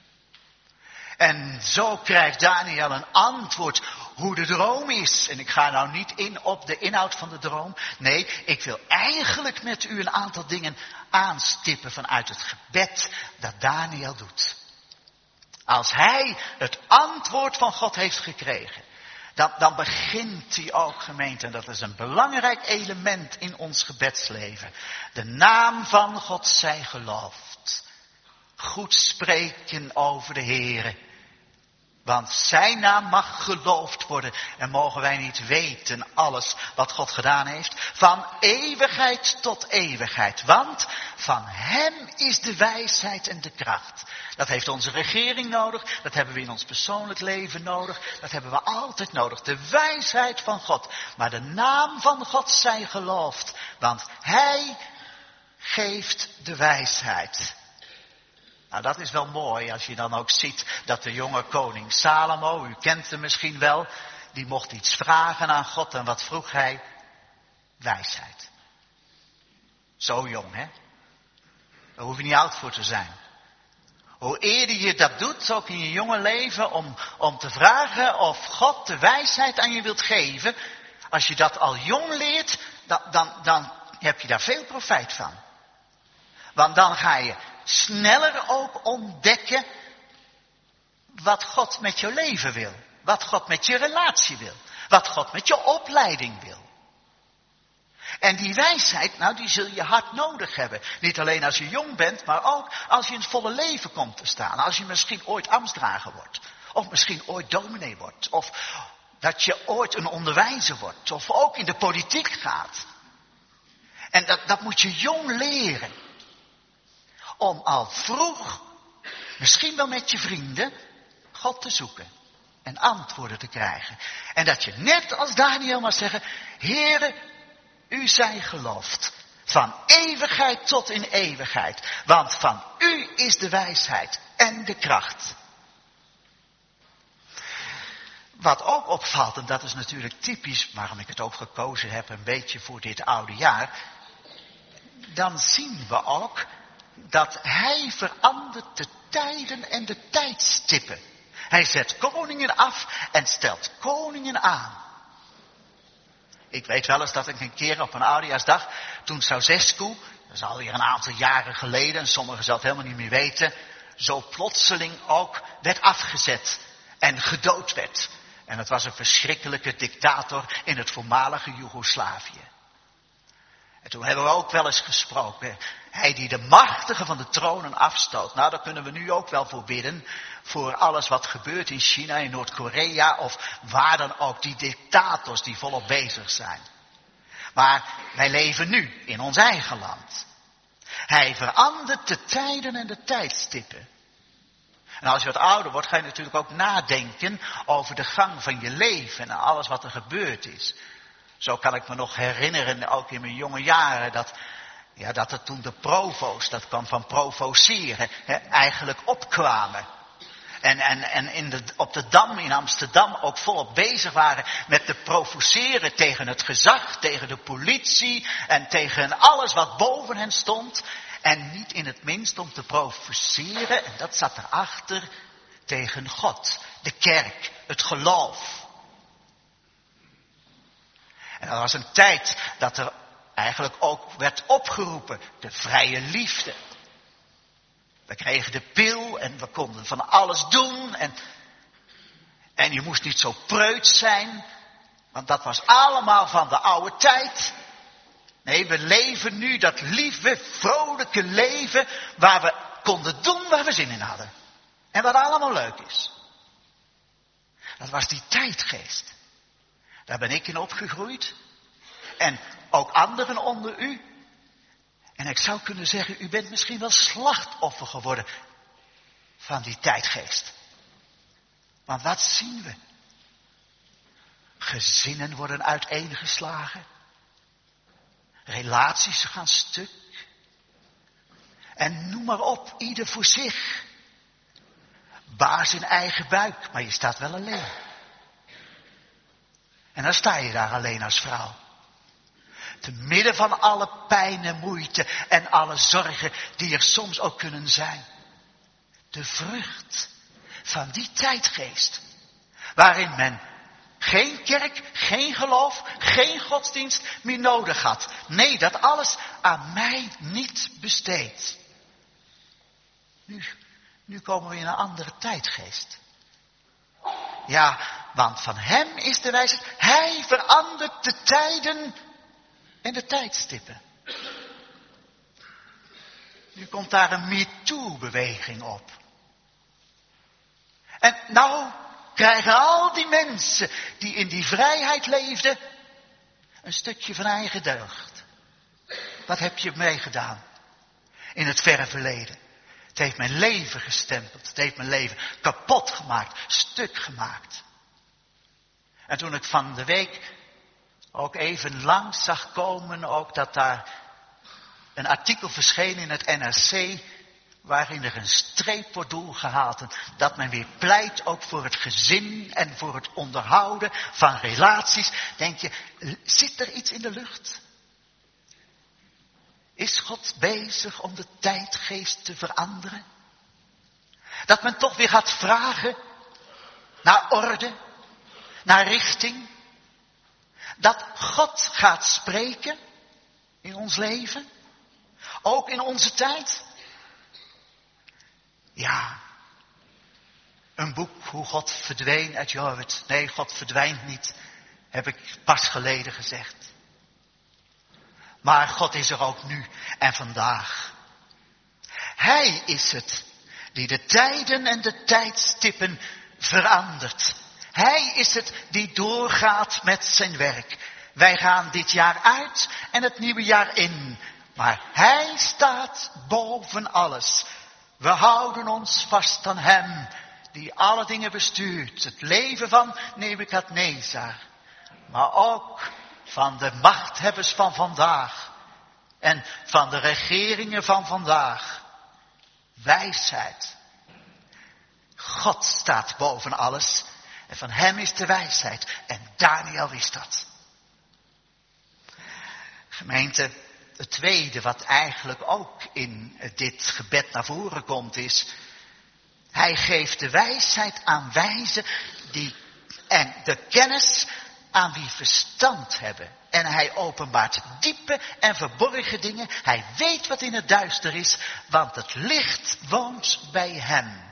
En zo krijgt Daniel een antwoord hoe de droom is. En ik ga nou niet in op de inhoud van de droom. Nee, ik wil eigenlijk met u een aantal dingen aanstippen vanuit het gebed dat Daniel doet. Als hij het antwoord van God heeft gekregen, dan begint hij ook, gemeente, en dat is een belangrijk element in ons gebedsleven. De naam van God zij geloofd. Goed spreken over de Heere. Want zijn naam mag geloofd worden. En mogen wij niet weten alles wat God gedaan heeft. Van eeuwigheid tot eeuwigheid. Want van hem is de wijsheid en de kracht. Dat heeft onze regering nodig. Dat hebben we in ons persoonlijk leven nodig. Dat hebben we altijd nodig. De wijsheid van God. Maar de naam van God zij geloofd. Want hij geeft de wijsheid. Nou, dat is wel mooi als je dan ook ziet dat de jonge koning Salomo, u kent hem misschien wel, die mocht iets vragen aan God. En wat vroeg hij? Wijsheid. Zo jong, hè? Daar hoef je niet oud voor te zijn. Hoe eerder je dat doet, ook in je jonge leven, om te vragen of God de wijsheid aan je wilt geven. Als je dat al jong leert, dan heb je daar veel profijt van. Want dan ga je sneller ook ontdekken wat God met je leven wil. Wat God met je relatie wil. Wat God met je opleiding wil. En die wijsheid, nou die zul je hard nodig hebben. Niet alleen als je jong bent, maar ook als je in het volle leven komt te staan. Als je misschien ooit ambtsdrager wordt. Of misschien ooit dominee wordt. Of dat je ooit een onderwijzer wordt. Of ook in de politiek gaat. En dat moet je jong leren. Om al vroeg, misschien wel met je vrienden, God te zoeken. En antwoorden te krijgen. En dat je net als Daniel mag zeggen, Heere, u zij geloofd. Van eeuwigheid tot in eeuwigheid. Want van u is de wijsheid en de kracht. Wat ook opvalt, en dat is natuurlijk typisch, waarom ik het ook gekozen heb, een beetje voor dit oude jaar. Dan zien we ook dat hij verandert de tijden en de tijdstippen. Hij zet koningen af en stelt koningen aan. Ik weet wel eens dat ik een keer op een oudejaarsdag, toen Ceausescu, dat is alweer een aantal jaren geleden, en sommigen zal het helemaal niet meer weten, zo plotseling ook werd afgezet en gedood werd. En het was een verschrikkelijke dictator in het voormalige Joegoslavië. En toen hebben we ook wel eens gesproken. Hij die de machtigen van de tronen afstoot. Nou, daar kunnen we nu ook wel voor bidden. Voor alles wat gebeurt in China, in Noord-Korea of waar dan ook. Die dictators die volop bezig zijn. Maar wij leven nu in ons eigen land. Hij verandert de tijden en de tijdstippen. En als je wat ouder wordt, ga je natuurlijk ook nadenken over de gang van je leven en alles wat er gebeurd is. Zo kan ik me nog herinneren, ook in mijn jonge jaren, dat er toen de provo's, dat kwam van provoceren, eigenlijk opkwamen. En op de Dam in Amsterdam ook volop bezig waren met te provoceren tegen het gezag, tegen de politie en tegen alles wat boven hen stond. En niet in het minst om te provoceren, en dat zat erachter, tegen God, de kerk, het geloof. En dat was een tijd dat er eigenlijk ook werd opgeroepen, de vrije liefde. We kregen de pil en we konden van alles doen. En je moest niet zo preuts zijn, want dat was allemaal van de oude tijd. Nee, we leven nu dat lieve, vrolijke leven waar we konden doen waar we zin in hadden. En wat allemaal leuk is. Dat was die tijdgeest. Daar ben ik in opgegroeid. En ook anderen onder u. En ik zou kunnen zeggen, u bent misschien wel slachtoffer geworden van die tijdgeest. Want wat zien we? Gezinnen worden uiteengeslagen. Relaties gaan stuk. En noem maar op, ieder voor zich. Baas in eigen buik, maar je staat wel alleen. En dan sta je daar alleen als vrouw. Te midden van alle pijn en moeite en alle zorgen die er soms ook kunnen zijn. De vrucht van die tijdgeest. Waarin men geen kerk, geen geloof, geen godsdienst meer nodig had. Nee, dat alles aan mij niet besteedt. Nu komen we in een andere tijdgeest. Ja, want van hem is de wijsheid. Hij verandert de tijden en de tijdstippen. Nu komt daar een MeToo-beweging op. En nou krijgen al die mensen die in die vrijheid leefden een stukje van eigen deugd. Wat heb je meegedaan in het verre verleden? Het heeft mijn leven gestempeld. Het heeft mijn leven kapot gemaakt, stuk gemaakt. En toen ik van de week ook even langs zag komen, ook dat daar een artikel verscheen in het NRC, waarin er een streep wordt doorgehaald. En dat men weer pleit ook voor het gezin en voor het onderhouden van relaties. Denk je, zit er iets in de lucht? Is God bezig om de tijdgeest te veranderen? Dat men toch weer gaat vragen naar orde, naar richting. Dat God gaat spreken in ons leven. Ook in onze tijd. Ja, een boek hoe God verdween uit Jorwet. Nee, God verdwijnt niet, heb ik pas geleden gezegd. Maar God is er ook nu en vandaag. Hij is het die de tijden en de tijdstippen verandert. Hij is het die doorgaat met zijn werk. Wij gaan dit jaar uit en het nieuwe jaar in. Maar hij staat boven alles. We houden ons vast aan hem die alle dingen bestuurt. Het leven van Nebukadnezar. Maar ook van de machthebbers van vandaag. En van de regeringen van vandaag. Wijsheid. God staat boven alles. En van hem is de wijsheid. En Daniel wist dat. Gemeente, het tweede wat eigenlijk ook in dit gebed naar voren komt is. Hij geeft de wijsheid aan wijzen en de kennis aan wie verstand hebben. En hij openbaart diepe en verborgen dingen. Hij weet wat in het duister is, want het licht woont bij hem.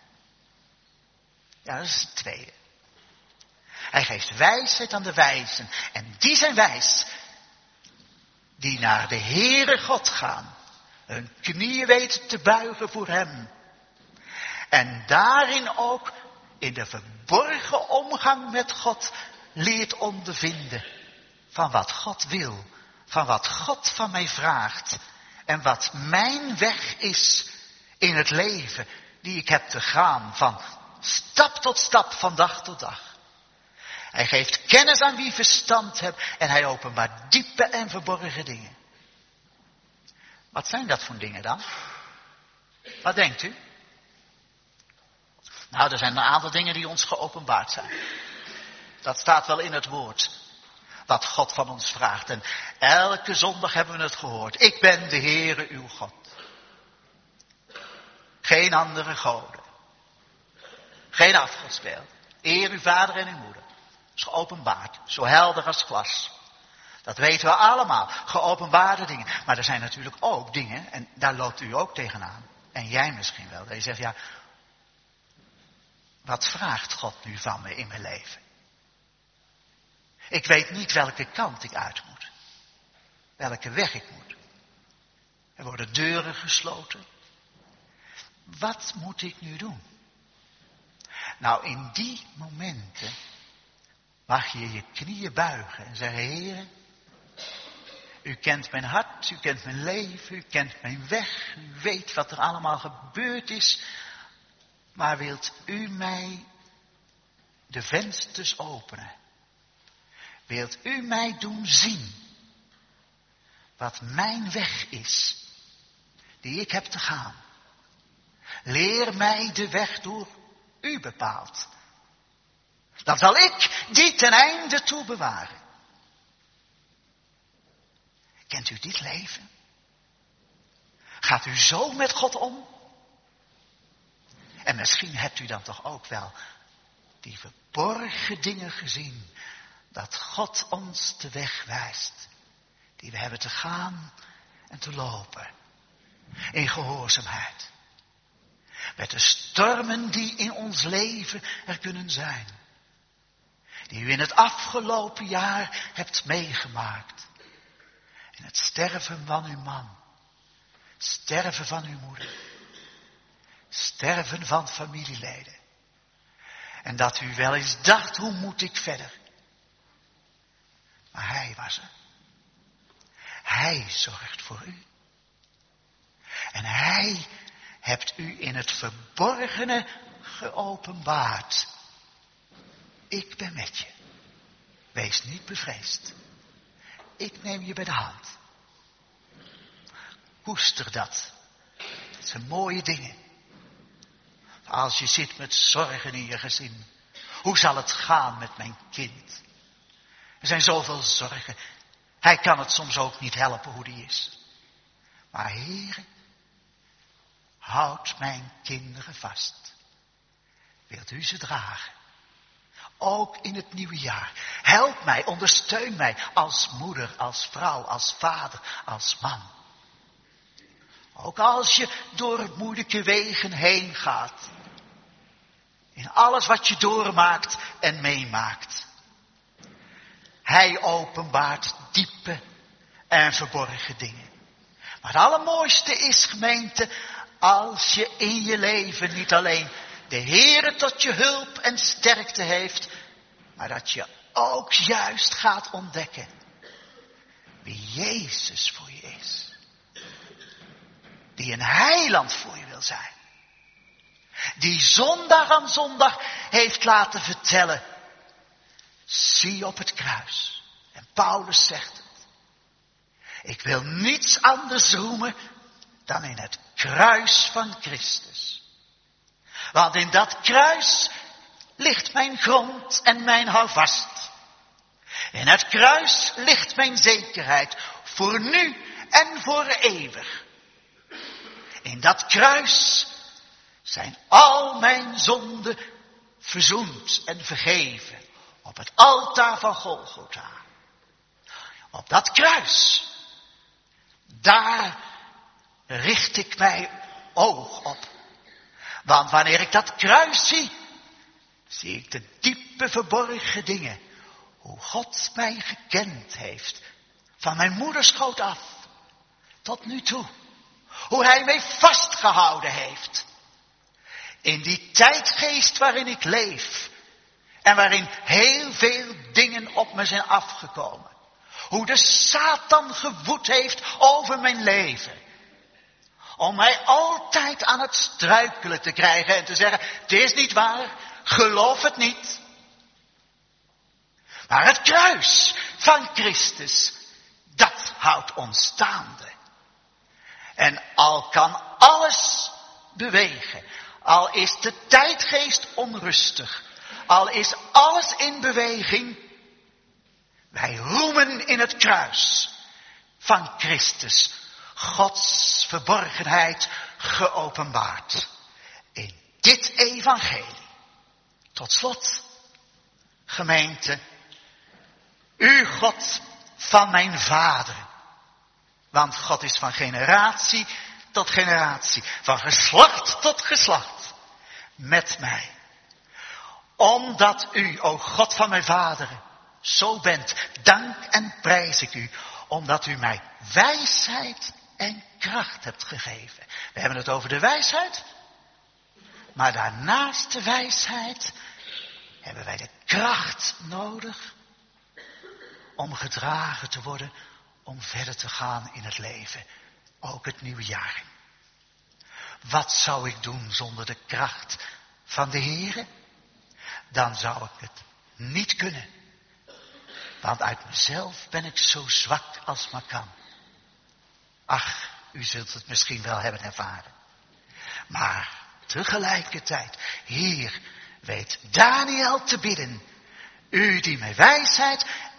Ja, dat is het tweede. Hij geeft wijsheid aan de wijzen. En die zijn wijs. Die naar de Heere God gaan. Hun knieën weten te buigen voor hem. En daarin ook in de verborgen omgang met God leert ondervinden. Van wat God wil. Van wat God van mij vraagt. En wat mijn weg is in het leven die ik heb te gaan. Van stap tot stap, van dag tot dag. Hij geeft kennis aan wie verstand heeft en hij openbaart diepe en verborgen dingen. Wat zijn dat voor dingen dan? Wat denkt u? Nou, er zijn een aantal dingen die ons geopenbaard zijn. Dat staat wel in het woord. Wat God van ons vraagt. En elke zondag hebben we het gehoord. Ik ben de Heere uw God. Geen andere goden. Geen afgodsbeelden. Eer uw vader en uw moeder. Dat is geopenbaard. Zo helder als glas. Dat weten we allemaal. Geopenbaarde dingen. Maar er zijn natuurlijk ook dingen. En daar loopt u ook tegenaan. En jij misschien wel. Dat je zegt, ja. Wat vraagt God nu van me in mijn leven? Ik weet niet welke kant ik uit moet. Welke weg ik moet. Er worden deuren gesloten. Wat moet ik nu doen? Nou, in die momenten mag je je knieën buigen en zeggen, Heere, u kent mijn hart, u kent mijn leven, u kent mijn weg, u weet wat er allemaal gebeurd is, maar wilt u mij de vensters openen? Wilt u mij doen zien wat mijn weg is, die ik heb te gaan? Leer mij de weg door u bepaalt. Dan zal ik die ten einde toe bewaren. Kent u dit leven? Gaat u zo met God om? En misschien hebt u dan toch ook wel die verborgen dingen gezien, dat God ons de weg wijst, die we hebben te gaan en te lopen, in gehoorzaamheid. Met de stormen die in ons leven er kunnen zijn, die u in het afgelopen jaar hebt meegemaakt. En het sterven van uw man, sterven van uw moeder, sterven van familieleden. En dat u wel eens dacht, hoe moet ik verder? Maar hij was er. Hij zorgt voor u. En hij hebt u in het verborgene geopenbaard. Ik ben met je. Wees niet bevreesd. Ik neem je bij de hand. Koester dat. Dat zijn mooie dingen. Als je zit met zorgen in je gezin. Hoe zal het gaan met mijn kind? Er zijn zoveel zorgen. Hij kan het soms ook niet helpen hoe die is. Maar Heere, houd mijn kinderen vast. Wilt u ze dragen? Ook in het nieuwe jaar. Help mij, ondersteun mij als moeder, als vrouw, als vader, als man. Ook als je door moeilijke wegen heen gaat. In alles wat je doormaakt en meemaakt. Hij openbaart diepe en verborgen dingen. Maar het allermooiste is, gemeente, als je in je leven niet alleen de Heere tot je hulp en sterkte heeft, maar dat je ook juist gaat ontdekken wie Jezus voor je is. Die een heiland voor je wil zijn. Die zondag aan zondag heeft laten vertellen. Zie op het kruis. En Paulus zegt het. Ik wil niets anders roemen dan in het kruis van Christus. Want in dat kruis ligt mijn grond en mijn houvast. In het kruis ligt mijn zekerheid voor nu en voor eeuwig. In dat kruis zijn al mijn zonden verzoend en vergeven op het altaar van Golgotha. Op dat kruis, daar richt ik mijn oog op. Want wanneer ik dat kruis zie, zie ik de diepe verborgen dingen. Hoe God mij gekend heeft, van mijn moederschoot af, tot nu toe. Hoe hij mij vastgehouden heeft. In die tijdgeest waarin ik leef. En waarin heel veel dingen op me zijn afgekomen. Hoe de Satan gewoed heeft over mijn leven. Om mij altijd aan het struikelen te krijgen en te zeggen, het is niet waar, geloof het niet. Maar het kruis van Christus, dat houdt ons staande. En al kan alles bewegen, al is de tijdgeest onrustig, al is alles in beweging, wij roemen in het kruis van Christus, Gods verborgenheid geopenbaard in dit evangelie. Tot slot, gemeente, u God van mijn vader. Want God is van generatie tot generatie, van geslacht tot geslacht, met mij. Omdat u, o God van mijn vaderen, zo bent, dank en prijs ik u, omdat u mij wijsheid en kracht hebt gegeven. We hebben het over de wijsheid, maar daarnaast de wijsheid hebben wij de kracht nodig om gedragen te worden, om verder te gaan in het leven, ook het nieuwe jaar. Wat zou ik doen zonder de kracht van de Heere? Dan zou ik het niet kunnen. Want uit mezelf ben ik zo zwak als maar kan. Ach, u zult het misschien wel hebben ervaren. Maar tegelijkertijd, Heer, weet Daniel te bidden. U die mij wijsheid en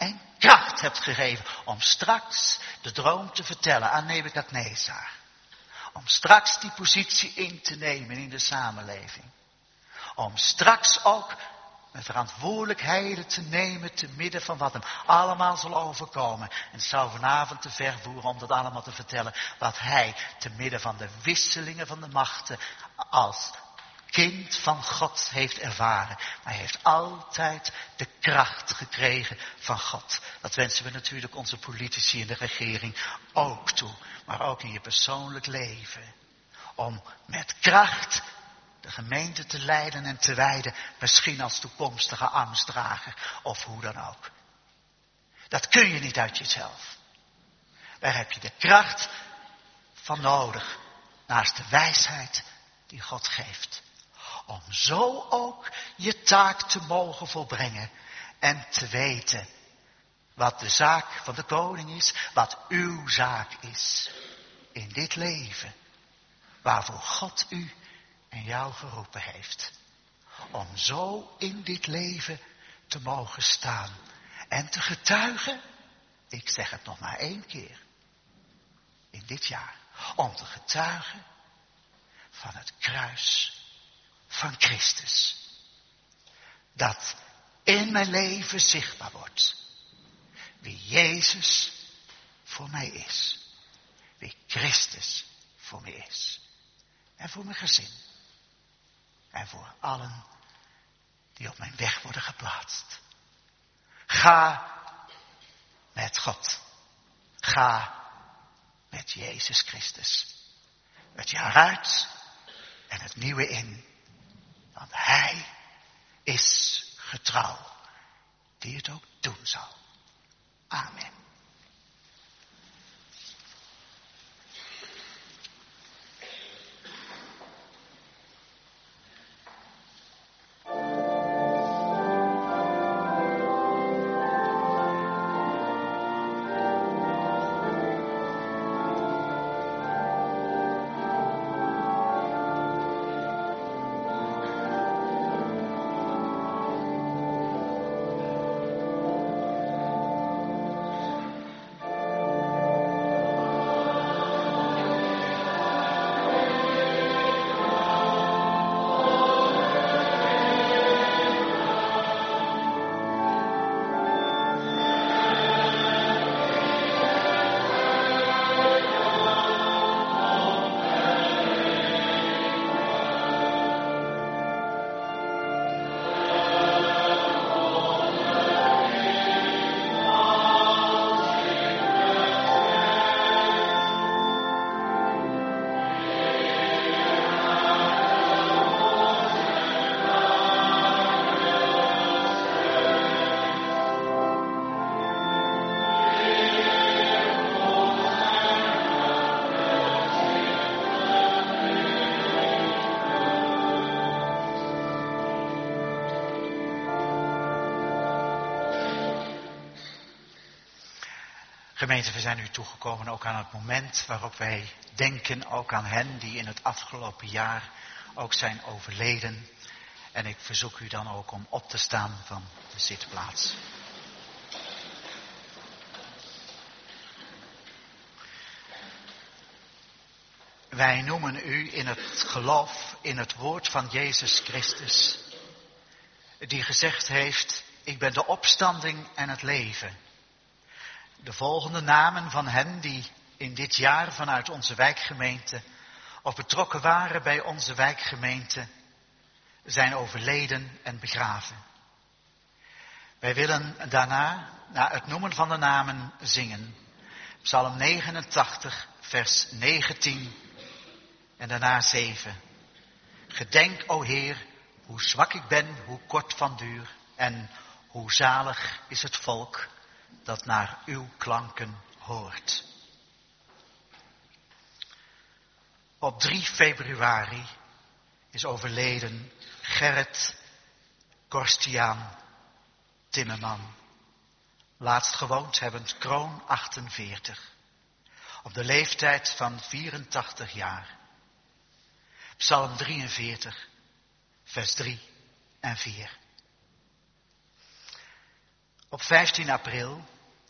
kracht hebt gegeven om straks de droom te vertellen aan Nebukadnezar. Om straks die positie in te nemen in de samenleving. Om straks ook een verantwoordelijkheden te nemen te midden van wat hem allemaal zal overkomen. En het zou vanavond te ver voeren om dat allemaal te vertellen. Wat hij te midden van de wisselingen van de machten als kind van God heeft ervaren. Maar hij heeft altijd de kracht gekregen van God. Dat wensen we natuurlijk onze politici in de regering ook toe. Maar ook in je persoonlijk leven. Om met kracht de gemeente te leiden en te wijden. Misschien als toekomstige ambtsdrager of hoe dan ook. Dat kun je niet uit jezelf. Daar heb je de kracht van nodig. Naast de wijsheid die God geeft. Om zo ook je taak te mogen volbrengen. En te weten wat de zaak van de koning is. Wat uw zaak is. In dit leven. Waarvoor God u en jou geroepen heeft. Om zo in dit leven te mogen staan. En te getuigen. Ik zeg het nog maar 1 keer. In dit jaar. Om te getuigen van het kruis van Christus. Dat in mijn leven zichtbaar wordt. Wie Jezus voor mij is. Wie Christus voor mij is. En voor mijn gezin. En voor allen die op mijn weg worden geplaatst. Ga met God. Ga met Jezus Christus. Het jaar uit en het nieuwe in. Want hij is getrouw. Die het ook doen zal. Amen. Gemeente, we zijn nu toegekomen ook aan het moment waarop wij denken ook aan hen die in het afgelopen jaar ook zijn overleden. En ik verzoek u dan ook om op te staan van de zitplaats. Wij noemen u in het geloof in het woord van Jezus Christus, die gezegd heeft, ik ben de opstanding en het leven. De volgende namen van hen die in dit jaar vanuit onze wijkgemeente of betrokken waren bij onze wijkgemeente zijn overleden en begraven. Wij willen daarna, na het noemen van de namen, zingen. Psalm 89, vers 19 en daarna 7. Gedenk, o Heer, hoe zwak ik ben, hoe kort van duur en hoe zalig is het volk dat naar uw klanken hoort. Op 3 februari is overleden Gerrit Korstiaan Timmerman. Laatst gewoond hebbend Kroon 48. Op de leeftijd van 84 jaar. Psalm 43, vers 3 en 4. Op 15 april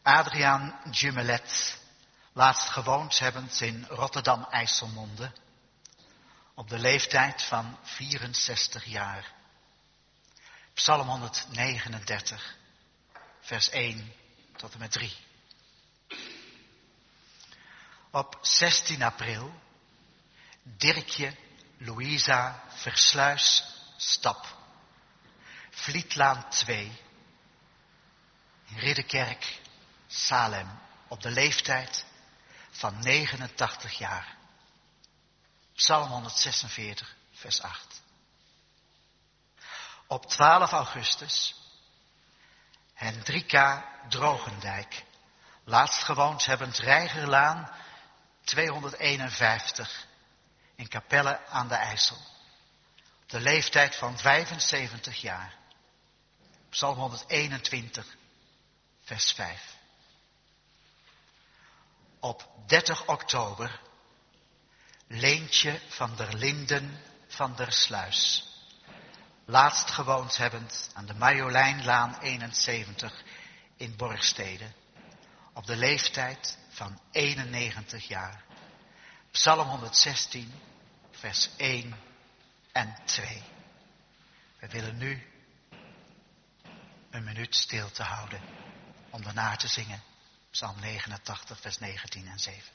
Adriaan Jumelet, laatst gewoond hebbend in Rotterdam-IJsselmonde, op de leeftijd van 64 jaar. Psalm 139, vers 1 tot en met 3. Op 16 april, Dirkje Louisa Versluis Stap, Vlietlaan 2, Ridderkerk, Salem, op de leeftijd van 89 jaar. Psalm 146, vers 8. Op 12 augustus, Hendrika Drogendijk, laatst gewoond hebbend Reigerlaan 251 in Capelle aan de IJssel, op de leeftijd van 75 jaar. Psalm 121, vers 5. Op 30 oktober, Leentje van der Linden van der Sluis, laatst gewoond hebbend aan de Marjolijnlaan 71 in Borgstede, op de leeftijd van 91 jaar. Psalm 116, vers 1 en 2. We willen nu een minuut stilte houden om daarna te zingen. Psalm 89, vers 19 en 7.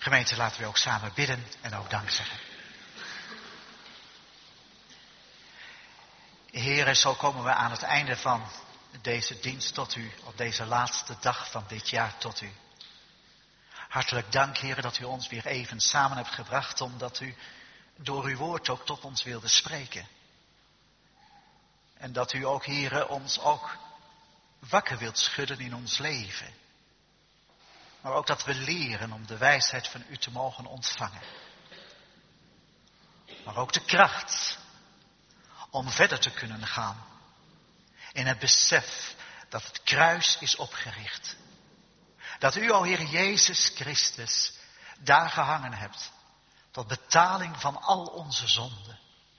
Gemeente, laten we ook samen bidden en ook dank zeggen. Heere, zo komen we aan het einde van deze dienst tot u, op deze laatste dag van dit jaar tot u. Hartelijk dank, Heere, dat u ons weer even samen hebt gebracht, omdat u door uw woord ook tot ons wilde spreken. En dat u ook, Heere, ons ook wakker wilt schudden in ons leven. Maar ook dat we leren om de wijsheid van u te mogen ontvangen. Maar ook de kracht om verder te kunnen gaan. In het besef dat het kruis is opgericht. Dat u, o Heer Jezus Christus, daar gehangen hebt. Tot betaling van al onze zonden.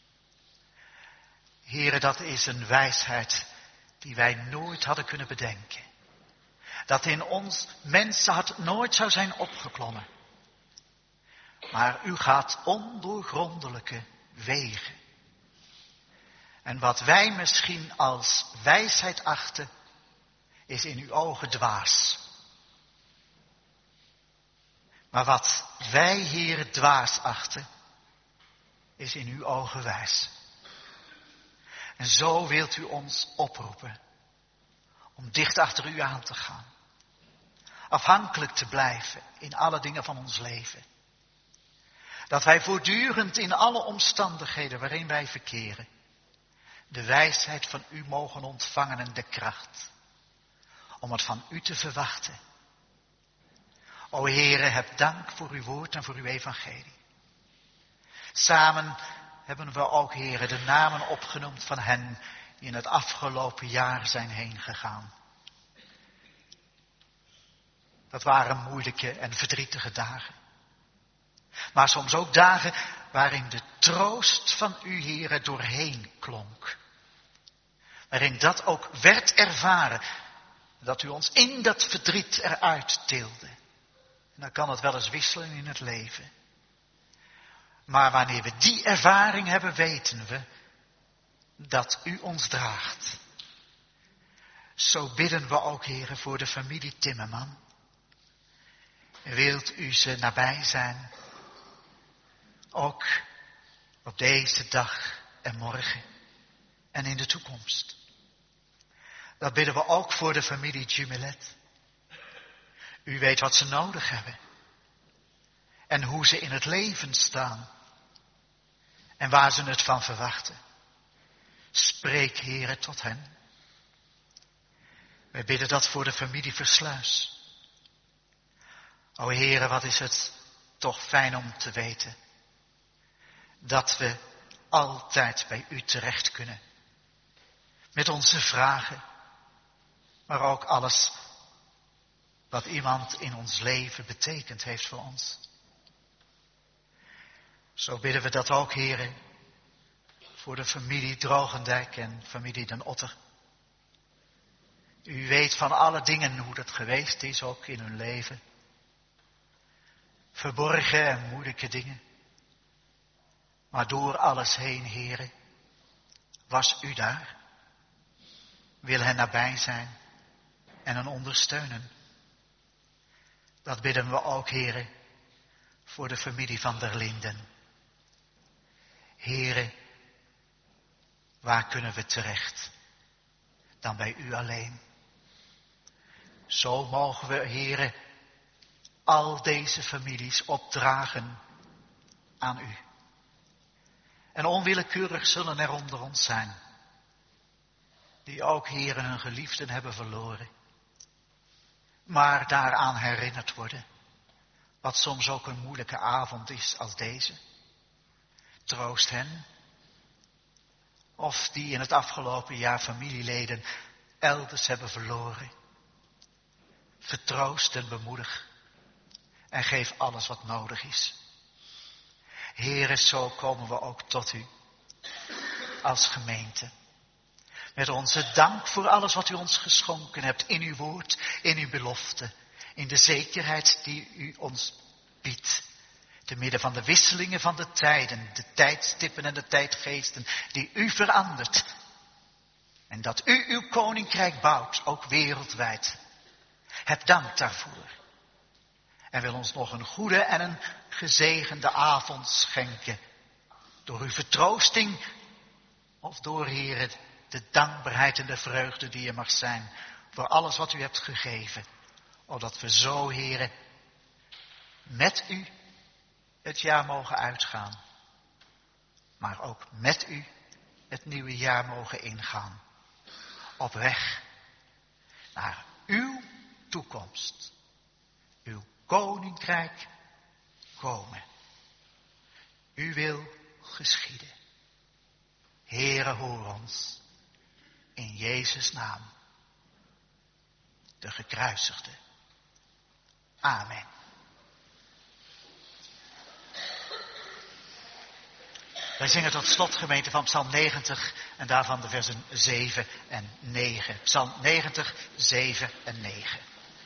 Heere, dat is een wijsheid die wij nooit hadden kunnen bedenken. Dat in ons mensenhart nooit zou zijn opgeklommen. Maar u gaat ondoorgrondelijke wegen. En wat wij misschien als wijsheid achten, is in uw ogen dwaas. Maar wat wij, Heere, dwaas achten, is in uw ogen wijs. En zo wilt u ons oproepen om dicht achter u aan te gaan. Afhankelijk te blijven in alle dingen van ons leven. Dat wij voortdurend in alle omstandigheden waarin wij verkeren, de wijsheid van u mogen ontvangen en de kracht om het van u te verwachten. O Heere, heb dank voor uw woord en voor uw evangelie. Samen hebben we ook, Heere, de namen opgenoemd van hen die in het afgelopen jaar zijn heen gegaan. Dat waren moeilijke en verdrietige dagen. Maar soms ook dagen waarin de troost van u, Heere, doorheen klonk. Waarin dat ook werd ervaren. Dat u ons in dat verdriet eruit tilde. En dan kan het wel eens wisselen in het leven. Maar wanneer we die ervaring hebben, weten we dat u ons draagt. Zo bidden we ook, Heere, voor de familie Timmerman. Wilt u ze nabij zijn? Ook op deze dag en morgen en in de toekomst. Dat bidden we ook voor de familie Jumelet. U weet wat ze nodig hebben. En hoe ze in het leven staan. En waar ze het van verwachten. Spreek, Heere, tot hen. Wij bidden dat voor de familie Versluis. O Heere, wat is het toch fijn om te weten. Dat we altijd bij u terecht kunnen. Met onze vragen. Maar ook alles wat iemand in ons leven betekend heeft voor ons. Zo bidden we dat ook, Heere, voor de familie Drogendijk en familie Den Otter. U weet van alle dingen hoe dat geweest is, ook in hun leven. Verborgen en moeilijke dingen. Maar door alles heen, Heere, was u daar. Wil hen nabij zijn en hen ondersteunen. Dat bidden we ook, Heere, voor de familie van der Linden. Heere, waar kunnen we terecht dan bij u alleen? Zo mogen we, Heere, al deze families opdragen aan u. En onwillekeurig zullen er onder ons zijn, die ook, Heere, hun geliefden hebben verloren. Maar daaraan herinnerd worden, wat soms ook een moeilijke avond is als deze. Troost hen. Of die in het afgelopen jaar familieleden elders hebben verloren. Vertroost en bemoedig. En geef alles wat nodig is. Heere, zo komen we ook tot u. Als gemeente. Met onze dank voor alles wat u ons geschonken hebt. In uw woord, in uw belofte. In de zekerheid die u ons biedt. Te midden van de wisselingen van de tijden. De tijdstippen en de tijdgeesten die u verandert. En dat u uw koninkrijk bouwt, ook wereldwijd. Heb dank daarvoor. en wil ons nog een goede en een gezegende avond schenken. Door uw vertroosting of door, Heere, de dankbaarheid en de vreugde die er mag zijn voor alles wat u hebt gegeven. Opdat we zo, Heere, met u het jaar mogen uitgaan. Maar ook met u het nieuwe jaar mogen ingaan. Op weg naar uw toekomst. Uw koninkrijk komen. U wil geschieden. Heere, hoor ons. In Jezus' naam. De gekruisigde. Amen. Wij zingen tot slot, gemeente, van Psalm 90 en daarvan de versen 7 en 9. Psalm 90, 7 en 9.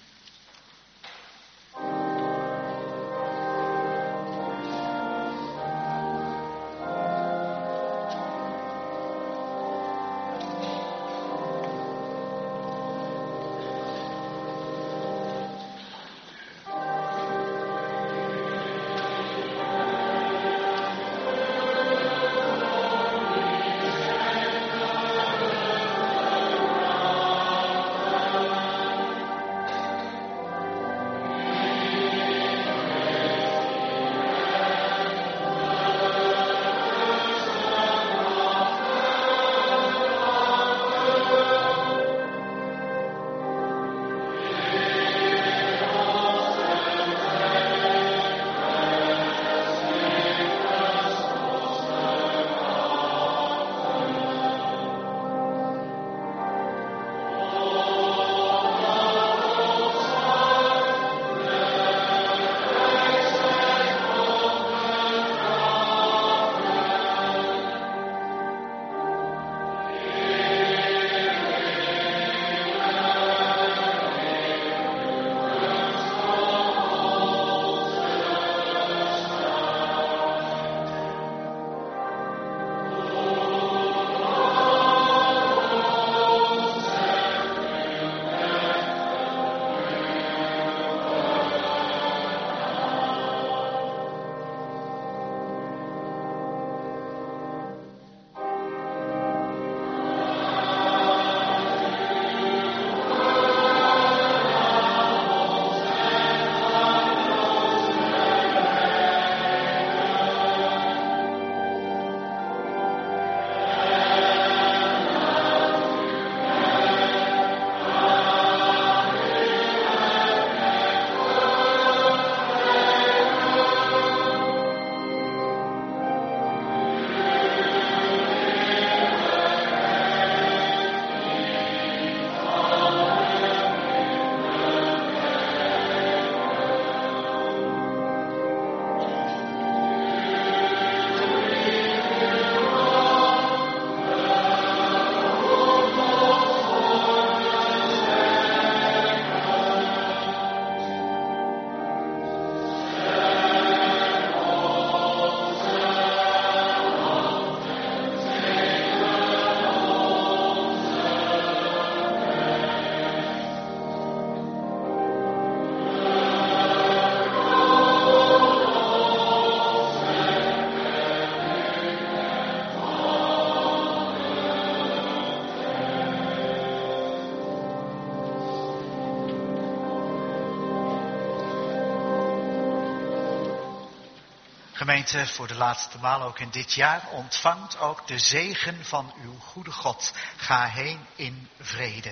Gemeente, voor de laatste maal ook in dit jaar, ontvangt ook de zegen van uw goede God. Ga heen in vrede.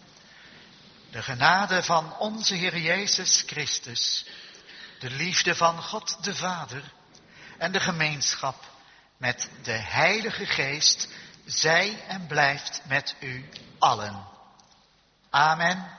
De genade van onze Heer Jezus Christus, de liefde van God de Vader en de gemeenschap met de Heilige Geest, zij en blijft met u allen. Amen.